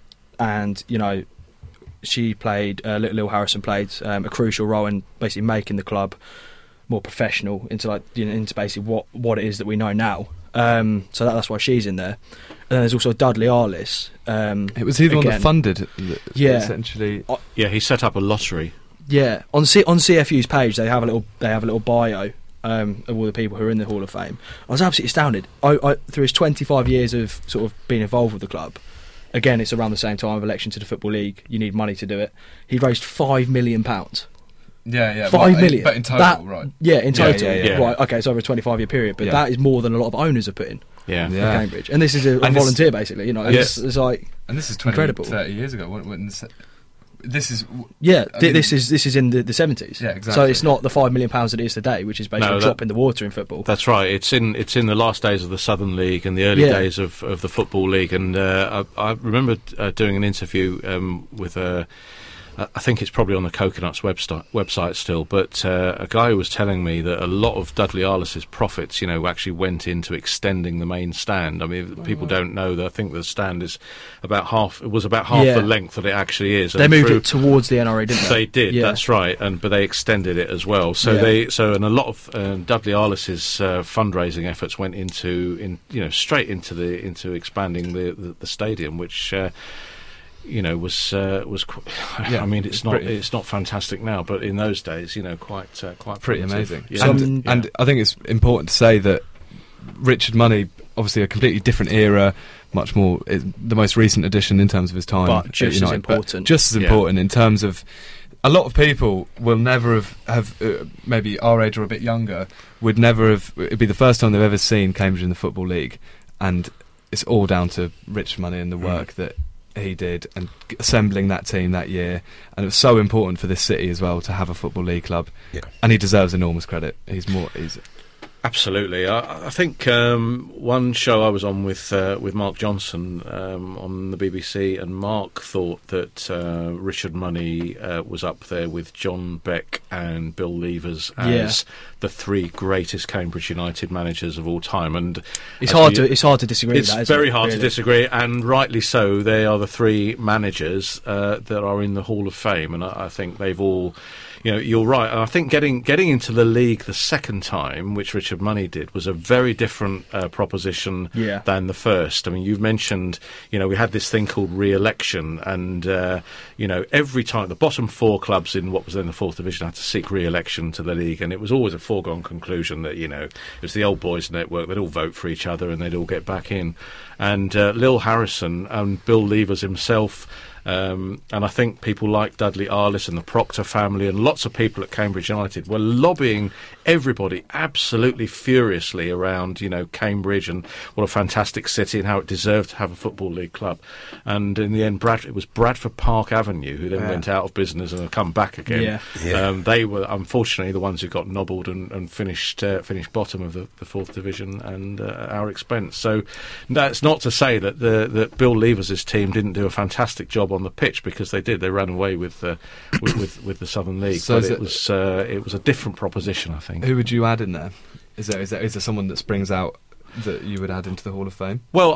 she played, Lil Harrison played a crucial role in basically making the club more professional into into basically what it is that we know now. So that's why she's in there. And then there's also Dudley Arliss. Was he the one that funded? Essentially. He set up a lottery. Yeah, on CFU's page they have a little bio of all the people who are in the Hall of Fame. I was absolutely astounded. Through his 25 years of sort of being involved with the club, again it's around the same time of election to the Football League. You need money to do it. He raised £5 million. Yeah. 5 million. But in total, right? Yeah, in total. Yeah. Right, okay, it's over a 25-year period, but that is more than a lot of owners have put in. Yeah. For Cambridge. And this is a volunteer, basically. It's like... And this is 20, incredible. 30 years ago. this is this is in the 70s. Yeah, exactly. So it's not the £5 million that it is today, which is basically a drop in the water in football. That's right. It's in the last days of the Southern League and the early days of the Football League. And I remember doing an interview with I think it's probably on the Coconuts website still, but a guy who was telling me that a lot of Dudley Arliss's profits, actually went into extending the main stand. I mean, people don't know that I think the stand is about half. It was about half the length that it actually is. They moved it towards the NRA, didn't they? They did. Yeah. That's right, but they extended it as well. So and a lot of Dudley Arliss's fundraising efforts went straight into expanding the stadium, which. Was I mean, it's not fantastic now, but in those days, quite pretty amazing. Yeah. And I think it's important to say that Richard Money, obviously a completely different era, much more the most recent addition in terms of his time, but just as important. Just as important in terms of. A lot of people will never have maybe our age or a bit younger, would never have. It'd be the first time they've ever seen Cambridge in the Football League, and it's all down to Richard Money and the work that he did and assembling that team that year. And it was so important for this city as well to have a Football League club, and he deserves enormous credit. He's absolutely. I think one show I was on with Mark Johnson on the BBC, and Mark thought that Richard Money was up there with John Beck and Bill Levers as the three greatest Cambridge United managers of all time. And it's hard to disagree with that. It's very hard to disagree, and rightly so. They are the three managers that are in the Hall of Fame, and I think they've all. You're right. And I think getting into the league the second time, which Richard Money did, was a very different proposition than the first. I mean, you've mentioned, we had this thing called re-election, and, every time the bottom four clubs in what was then the fourth division had to seek re-election to the league, and it was always a foregone conclusion that, it was the old boys network, they'd all vote for each other and they'd all get back in. And Lil Harrison and Bill Levers himself. And I think people like Dudley Arliss and the Proctor family and lots of people at Cambridge United were lobbying everybody absolutely furiously around, Cambridge and what a fantastic city and how it deserved to have a Football League club. And in the end, it was Bradford Park Avenue who then went out of business and have come back again. They were unfortunately the ones who got nobbled and finished bottom of the fourth division and at our expense. So that's not to say that Bill Levers' team didn't do a fantastic job on the pitch, because they did. They ran away with the Southern League. So but it was a different proposition, I think. Who would you add in there? Is there someone that springs out that you would add into the Hall of Fame? Well,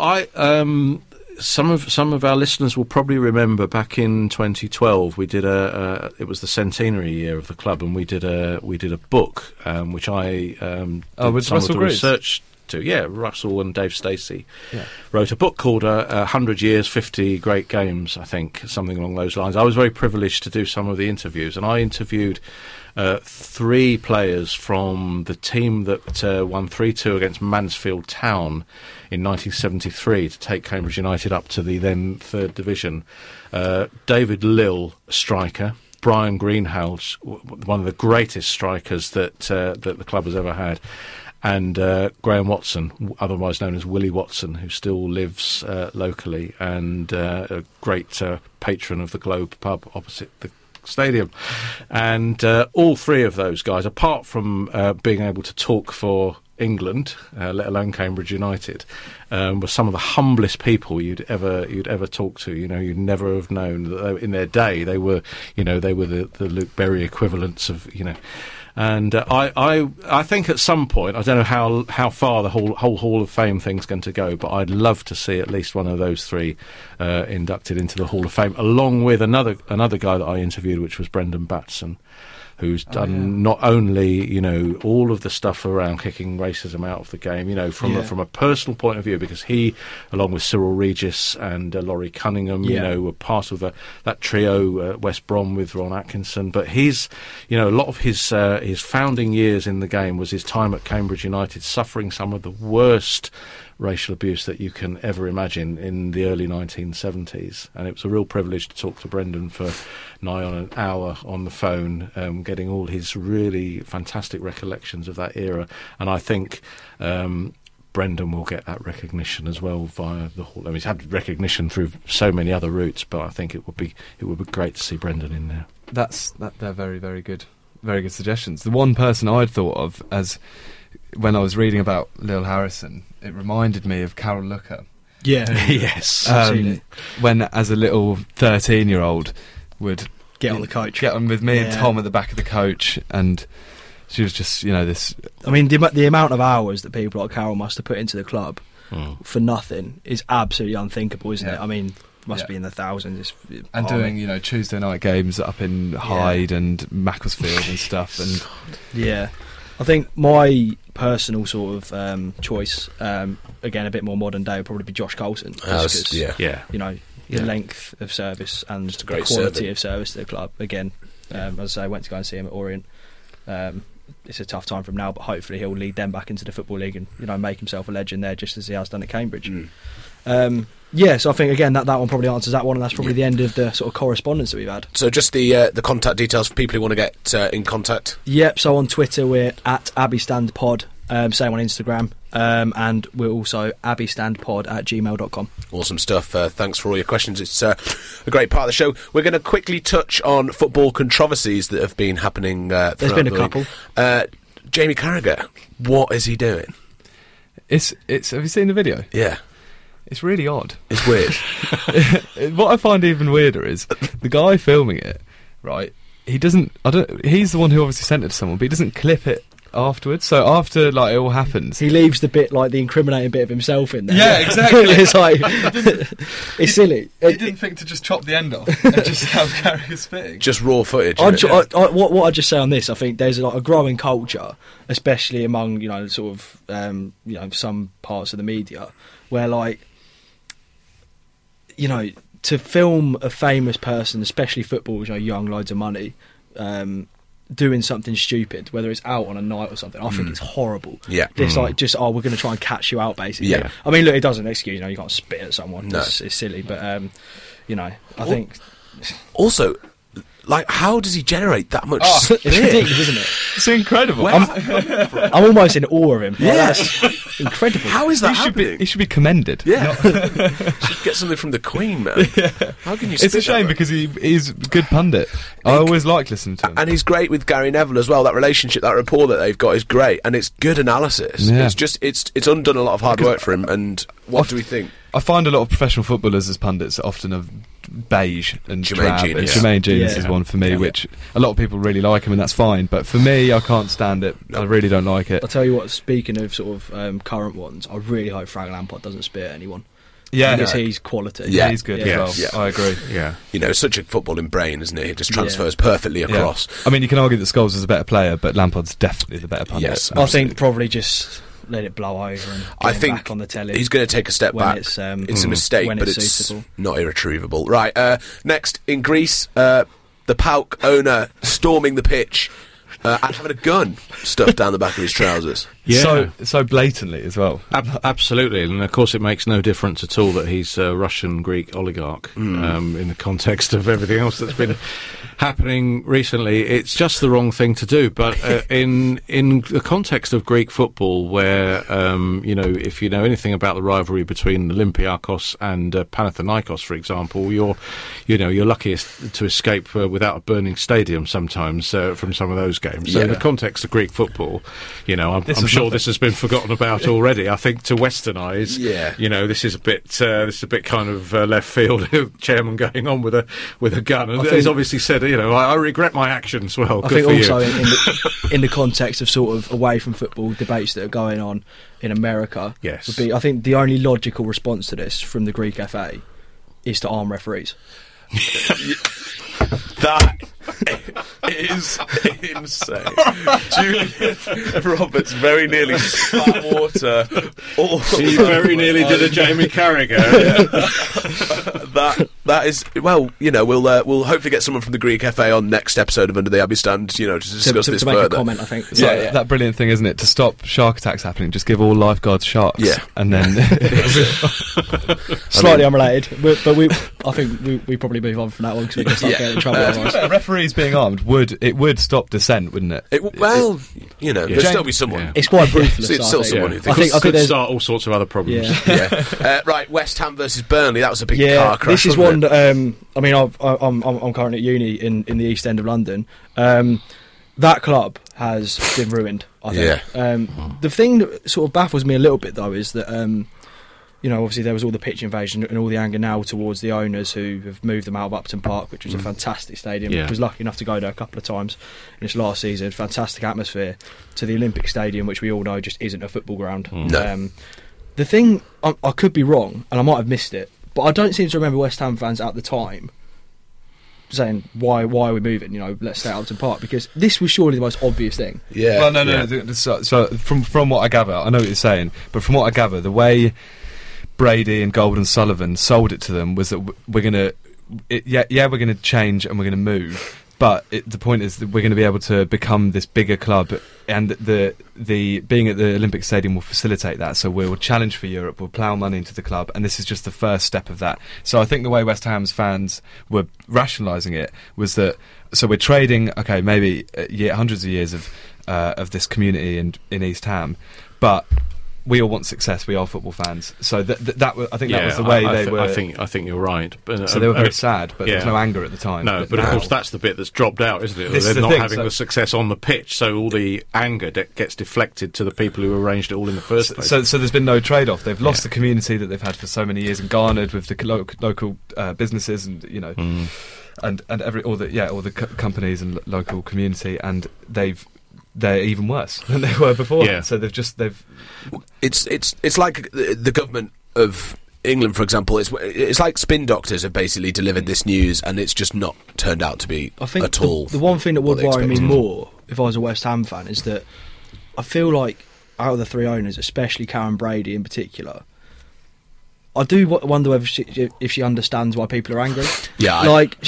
some of our listeners will probably remember back in 2012 we did it was the centenary year of the club, and we did a book which I did with some Russell of the Greaves? research to. Yeah, Russell and Dave Stacey wrote a book called 100 Years, 50 Great Games, I think, something along those lines. I was very privileged to do some of the interviews, and I interviewed three players from the team that won 3-2 against Mansfield Town in 1973 to take Cambridge United up to the then third division. David Lill, striker. Brian Greenhouse, one of the greatest strikers that the club has ever had. And Graham Watson, otherwise known as Willie Watson, who still lives locally and a great patron of the Globe pub opposite the stadium. And all three of those guys, apart from being able to talk for England, let alone Cambridge United, were some of the humblest people you'd ever talk to. You'd never have known that in their day they were the Luke Berry equivalents of. And I think at some point, I don't know how far the whole Hall of Fame thing's going to go, but I'd love to see at least one of those three inducted into the Hall of Fame, along with another guy that I interviewed, which was Brendan Batson, who's done not only all of the stuff around kicking racism out of the game, from a personal point of view, because he, along with Cyril Regis and Laurie Cunningham, were part of that trio West Brom with Ron Atkinson. But he's, a lot of his founding years in the game was his time at Cambridge United, suffering some of the worst racial abuse that you can ever imagine in the early 1970s, and it was a real privilege to talk to Brendan for nigh on an hour on the phone, getting all his really fantastic recollections of that era. And I think Brendan will get that recognition as well via the Hall. I mean, he's had recognition through so many other routes, but I think it would be great to see Brendan in there. They're very, very good suggestions. The one person I'd thought of as when I was reading about Lil Harrison, it reminded me of Carol Looker. Yeah, Yes. absolutely. When as a little 13-year-old would Get on the coach. get on with me and Yeah. Tom at the back of the coach, and she was just, this. I mean, the amount of hours that people like Carol must have put into the club for nothing is absolutely unthinkable, isn't it? Yeah. I mean, must Yeah. be in the thousands. And doing, Tuesday night games up in Hyde and Macclesfield and stuff. And Yeah. I think my personal sort of choice, again, a bit more modern day, would probably be Josh Coulson. just 'cause, Yeah. The length of service and the great quality servant. of service to the club. Again, as I say, I went to go and see him at Orient. It's a tough time for him now, but hopefully he'll lead them back into the Football League and make himself a legend there, just as he has done at Cambridge. So I think again that one probably answers that one, and that's probably the end of the sort of correspondence that we've had. So just the contact details for people who want to get in contact. Yep. So on Twitter we're at AbbeyStandPod, same on Instagram, and we're also abbeystandpod@gmail.com. Awesome stuff. Thanks for all your questions. It's a great part of the show. We're going to quickly touch on football controversies that have been happening. There's been a couple. Jamie Carragher, what is he doing? it's have you seen the video? Yeah, It's really odd. it's weird. What I find even weirder is the guy filming it, right? He's the one who obviously sent it to someone, but he doesn't clip it afterwards. So after it all happens, He leaves the bit the incriminating bit of himself in there. Yeah, exactly. It's like it's silly. he didn't think to just chop the end off and just have Carragher spitting. Just raw footage. What I'd just say on this, I think there's a growing culture, especially among some parts of the media, where to film a famous person, especially footballers, young, loads of money, doing something stupid, whether it's out on a night or something, I think it's horrible. Yeah. It's we're going to try and catch you out, basically. Yeah. I mean, look, it doesn't excuse, you can't spit at someone. No. It's silly, but I think Also, how does he generate that much it's spit? ridiculous, isn't it? It's incredible. I'm almost in awe of him. That's incredible. How is that he happening? should be commended. Yeah. Should get something from the Queen, man. How can you spit It's a shame that because he's a good pundit. I always like listening to him. And he's great with Gary Neville as well. That relationship, that rapport that they've got is great, and it's good analysis. Yeah. It's just it's undone a lot of hard work for him. And what do we think? I find a lot of professional footballers as pundits often are beige and Jermaine drab. Genius. And Jermaine Genius Yeah. is one for me, Yeah. which a lot of people really like him, and that's fine. But for me, I can't stand it. I really don't like it. I'll tell you what, speaking of sort of current ones, I really hope Frank Lampard doesn't spit at anyone. Yeah, Because he's quality. Yeah. he's good Yeah. as well. Yeah. I agree. Yeah. Such a footballing brain, isn't it? It just transfers perfectly across. I mean, you can argue that Scholes is a better player, but Lampard's definitely the better pundit. Yes. I think probably just let it blow over and I get him think back on the telly. he's going to take a step when back. it's, It's a mistake, when but it's it's suitable. not irretrievable. Right, next, in Greece, the PAOK owner storming the pitch and having a gun stuffed down the back of his trousers. Yeah. So blatantly as well. Absolutely, and of course it makes no difference at all that he's a Russian-Greek oligarch in the context of everything else that's been happening recently. It's just the wrong thing to do, but in the context of Greek football, where if you know anything about the rivalry between Olympiakos and Panathinaikos, for example, you're luckiest to escape without a burning stadium sometimes from some of those games. So in the context of Greek football, I'm sure this has been forgotten about already. I think to Western eyes, this is a bit kind of left field. Chairman going on with a gun, and he's obviously said, I regret my actions. Well, I good think for also you. in the context of sort of away from football debates that are going on in America, Yes. would be, I think the only logical response to this from the Greek FA is to arm referees. That is insane. Julian Roberts very nearly spat water all He very nearly did a Jamie Carragher. That is, well, we'll hopefully get someone from the Greek FA on next episode of Under the Abbey Stand, to discuss this to make further. a comment, I think. It's like that brilliant thing, isn't it? To stop shark attacks happening, just give all lifeguards sharks. Yeah. And then Slightly unrelated, but I think we probably move on from that one because we're going to start getting in trouble otherwise. referees being armed would stop dissent, wouldn't it? you know, there'll still be someone. Yeah. It's quite ruthless. It's I still think. someone who I thinks. think Could there's start all sorts of other problems. yeah. Right, West Ham versus Burnley. That was a big car crash. This is wasn't one. it? I mean, I'm currently at uni in the East End of London. That club has been ruined, I think. Yeah. The thing that sort of baffles me a little bit, though, is that you know, obviously there was all the pitch invasion and all the anger now towards the owners who have moved them out of Upton Park, which was a fantastic stadium. Yeah. I was lucky enough to go there a couple of times in its last season. Fantastic atmosphere, to the Olympic Stadium, which we all know just isn't a football ground. No. The thing, I could be wrong, and I might have missed it, but I don't seem to remember West Ham fans at the time saying, why are we moving? You know, let's stay at Upton Park, because this was surely the most obvious thing. Yeah. Well, no. So from what I gather, I know what you're saying, but from what I gather, the way Brady and Gold and Sullivan sold it to them was that we're gonna change and we're gonna move, but the point is that we're going to be able to become this bigger club, and the being at the Olympic Stadium will facilitate that. So we'll challenge for Europe, we'll plough money into the club, and this is just the first step of that. So I think the way West Ham's fans were rationalising it was that, so we're trading, okay, maybe hundreds of years of this community in East Ham, but we all want success. We are football fans, so that was, I think that was the way they were. I think you're right. But, so they were very sad, but there was no anger at the time. No, but of course that's the bit that's dropped out, isn't it? They're not having the success on the pitch, so all the anger gets deflected to the people who arranged it all in the first place. So there's been no trade-off. They've lost the community that they've had for so many years and garnered with the local businesses, and you know, and all the companies and local community, and they're even worse than they were before. Yeah. So they've. It's like the government of England, for example. It's like spin doctors have basically delivered this news, and it's just not turned out to be I think at all. The one thing that would what they worry me expected. more if I was a West Ham fan is that I feel like out of the three owners, especially Karen Brady in particular, I do wonder if she understands why people are angry. Yeah,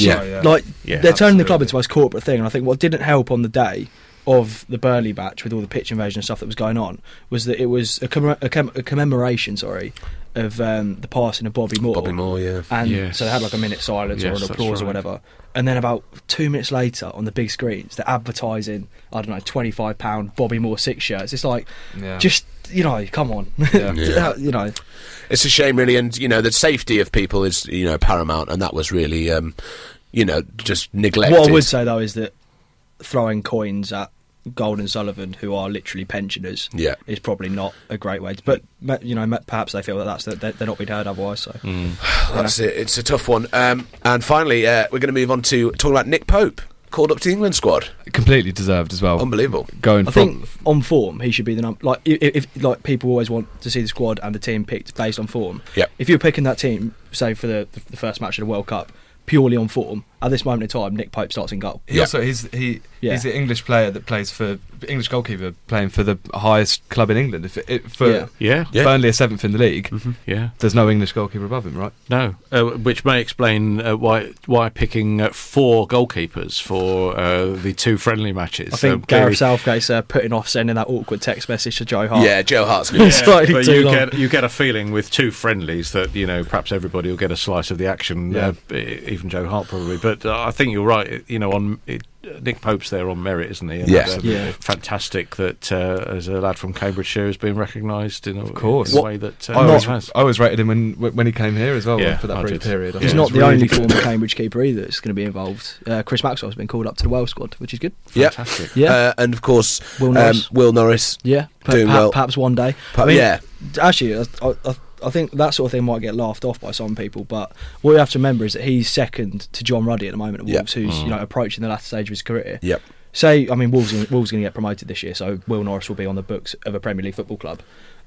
they're turning the club into the most corporate thing, and I think what didn't help on the day of the Burnley match with all the pitch invasion and stuff that was going on was that it was a commemoration, of the passing of Bobby Moore. Bobby Moore, yeah. And so they had like a minute silence or an applause or whatever. And then about 2 minutes later on the big screens, they're advertising, I don't know, £25 Bobby Moore 6 shirts. It's like, just, you know, come on. Yeah. You know. It's a shame, really, and, you know, the safety of people is, you know, paramount, and that was really, you know, just neglected. What I would say, though, is that throwing coins at Gold and Sullivan, who are literally pensioners, is probably not a great way. But you know, perhaps they feel that they're not being heard otherwise. So that's it. It's a tough one. And finally, we're going to move on to talking about Nick Pope, called up to the England squad. Completely deserved as well. Unbelievable. I think on form, he should be the number. Like if like people always want to see the squad and the team picked based on form. Yep. If you're picking that team, say for the first match of the World Cup, purely on form, at this moment in time, Nick Pope starts in goal. He's the English player that plays for English goalkeeper playing for the highest club in England. Burnley are 7th in the league. There's no English goalkeeper above him, right? No, which may explain why picking 4 goalkeepers for the 2 friendly matches. I think Gareth Southgate's putting off sending that awkward text message to Joe Hart. Yeah, Joe Hart's going to slightly but too long. You get a feeling with 2 friendlies that, you know, perhaps everybody will get a slice of the action. Even Joe Hart probably. But I think you're right. You know, Nick Pope's there on merit, isn't he? And fantastic that as a lad from Cambridgeshire has been recognised in a way that I always rated him when he came here as well for that brief period. He's not the only former Cambridge keeper either that's going to be involved. Chris Maxwell's been called up to the Welsh squad, which is good. Fantastic. And of course Will Norris. Doing well. Perhaps one day. Actually, I think that sort of thing might get laughed off by some people, but what you have to remember is that he's second to John Ruddy at the moment at Wolves, who's you know, approaching the latter stage of his career. Wolves going to get promoted this year, so Will Norris will be on the books of a Premier League football club.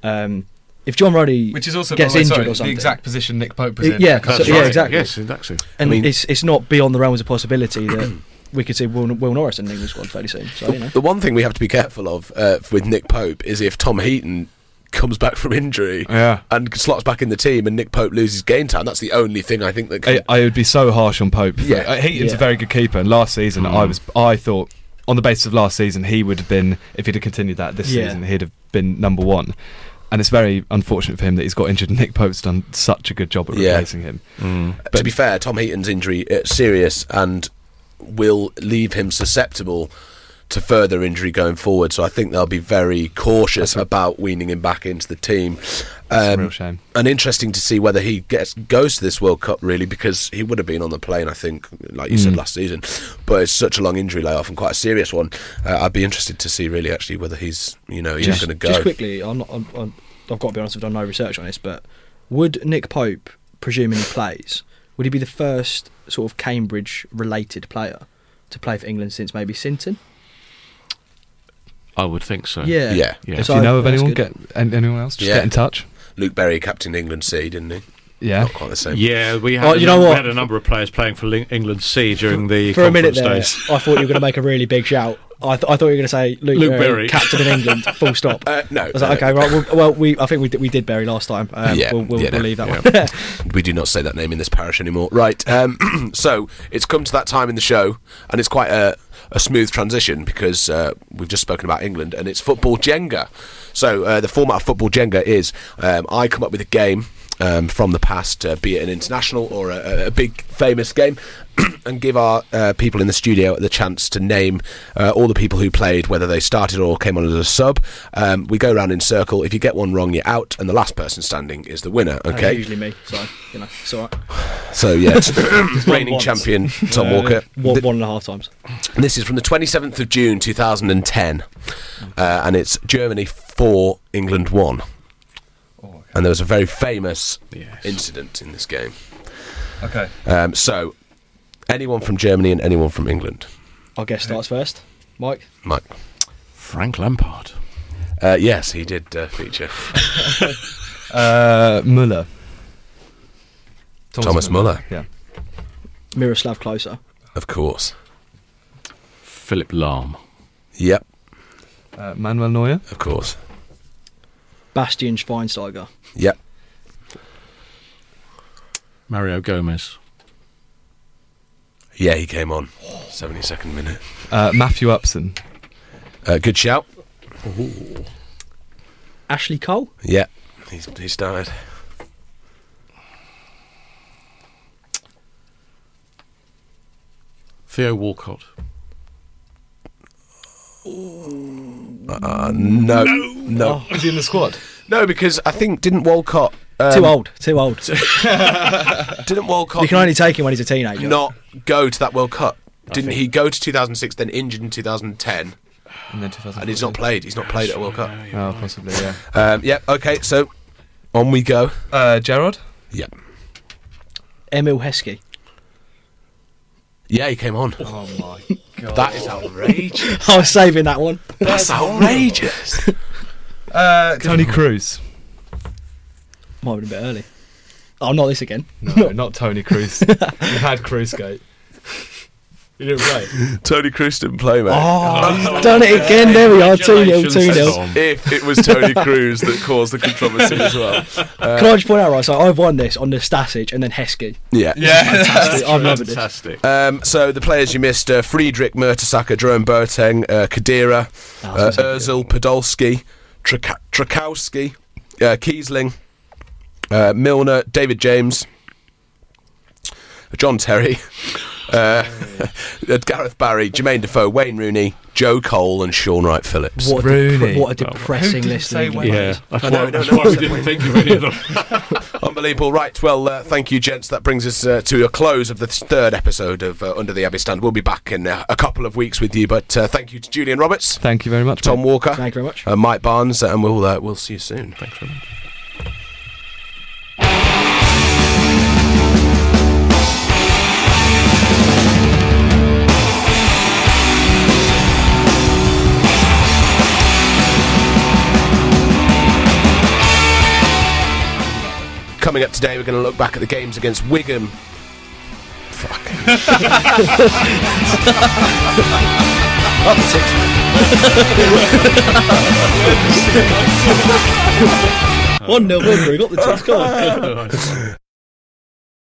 If John Ruddy which is also gets injured or something, the exact position Nick Pope was in. Exactly. Yes, exactly. And it's not beyond the realms of possibility that we could see Will Norris in the England squad fairly soon. So, you know. The one thing we have to be careful of with Nick Pope is if Tom Heaton comes back from injury and slots back in the team and Nick Pope loses game time, that's the only thing I think that I would be so harsh on Pope. Heaton's a very good keeper, and last season I thought on the basis of last season he would have been, if he'd have continued that this season, he'd have been number 1. And it's very unfortunate for him that he's got injured. Nick Pope's done such a good job at replacing him. But to be fair, Tom Heaton's injury is serious and will leave him susceptible to further injury going forward. So I think they'll be very cautious about weaning him back into the team. It's a real shame. And interesting to see whether he goes to this World Cup, really, because he would have been on the plane, I think, like you said, last season. But it's such a long injury layoff and quite a serious one. I'd be interested to see, really, actually, whether he's going to go. Just quickly, I've got to be honest, I've done no research on this, but would Nick Pope, presuming he plays, would he be the first sort of Cambridge-related player to play for England since maybe Sinton? I would think so. Yeah. If So you know of that's anyone, good. anyone else, just Yeah. get in touch. Luke Berry captained England C, didn't he? Yeah. Not quite the same. Yeah, we had, Oh, you know we what? had a number of players playing for England C during the For a minute conference there, days. I thought you were going to make a really big shout. I thought you were going to say Luke Berry, Berry. captain in England, full stop. No. I was like, okay, right. Well, I think we did Berry last time. We'll leave that one. We do not say that name in this parish anymore. Right. So it's come to that time in the show, and it's quite a smooth transition because we've just spoken about England, and it's football Jenga. So the format of football Jenga is I come up with a game from the past, be it an international or a big famous game, and give our people in the studio the chance to name all the people who played, whether they started or came on as a sub. We go around in circle. If you get one wrong, you're out, and the last person standing is the winner. Okay. Usually me, so it's all right. So yeah, reigning once. champion Tom Walker. One and a half times. This is from the 27th of June 2010, and it's Germany 4, England 1. And there was a very famous incident in this game. Okay. So, anyone from Germany and anyone from England? Our guest starts first. Mike? Mike. Frank Lampard. Yes, he did feature. Müller. Thomas Müller. Yeah. Miroslav Klose. Of course. Philip Lahm. Yep, Manuel Neuer. of course. Bastian Schweinsteiger. Yep. Mario Gomez. Yeah, he came on. 72nd minute. Matthew Upson. Good shout. Ashley Cole. Yeah, he started. Theo Walcott. No. Is he in the squad? No, because I think didn't Walcott Too old. didn't Walcott You can only take him when he's a teenager. not go to that World Cup? Didn't he go to 2006, then injured in 2010, And then 2014. and he's not played? He's not played at a World Cup. Oh, possibly, yeah. Yeah. Okay. So on we go. Gerard. Yep. Emil Heskey. Yeah, he came on. Oh my god. That is outrageous. I was saving that one. That's outrageous. Tony Cruz. Might have been a bit early. Oh, not this again. No, not Tony Cruz. You had Cruzgate. You didn't play. Tony Cruz didn't play, mate. Oh, he's done it again. There we are. 2-0, 2-0. If it was Tony Cruz that caused the controversy as well. Can I just point out, right, so I've won this on the Stasic and then Heskey. Yeah. Fantastic. I've loved it. Fantastic. So the players you missed: Friedrich, Mertesacker, Jerome Boateng, Kadira, Ozil, Podolski, Trakowski, Kiesling, Milner, David James, John Terry, Gareth Barry, Jermaine Defoe, Wayne Rooney, Joe Cole, and Sean Wright Phillips. What Rooney. what a depressing Who did list. say of Wayne? England Yeah, players. that's why we didn't think of any of them. Unbelievable. Right, well, thank you, gents. That brings us to a close of the third episode of Under the Abbey Stand. We'll be back in a couple of weeks with you, but thank you to Julian Roberts, Thank you very much, Tom mate. Walker, Thank you very much. Mike Barnes, and we'll see you soon. Thanks very much. Coming up today, we're going to look back at the games against Wigan. Up 6. 1-0 Wigan, we got the 2. Come on.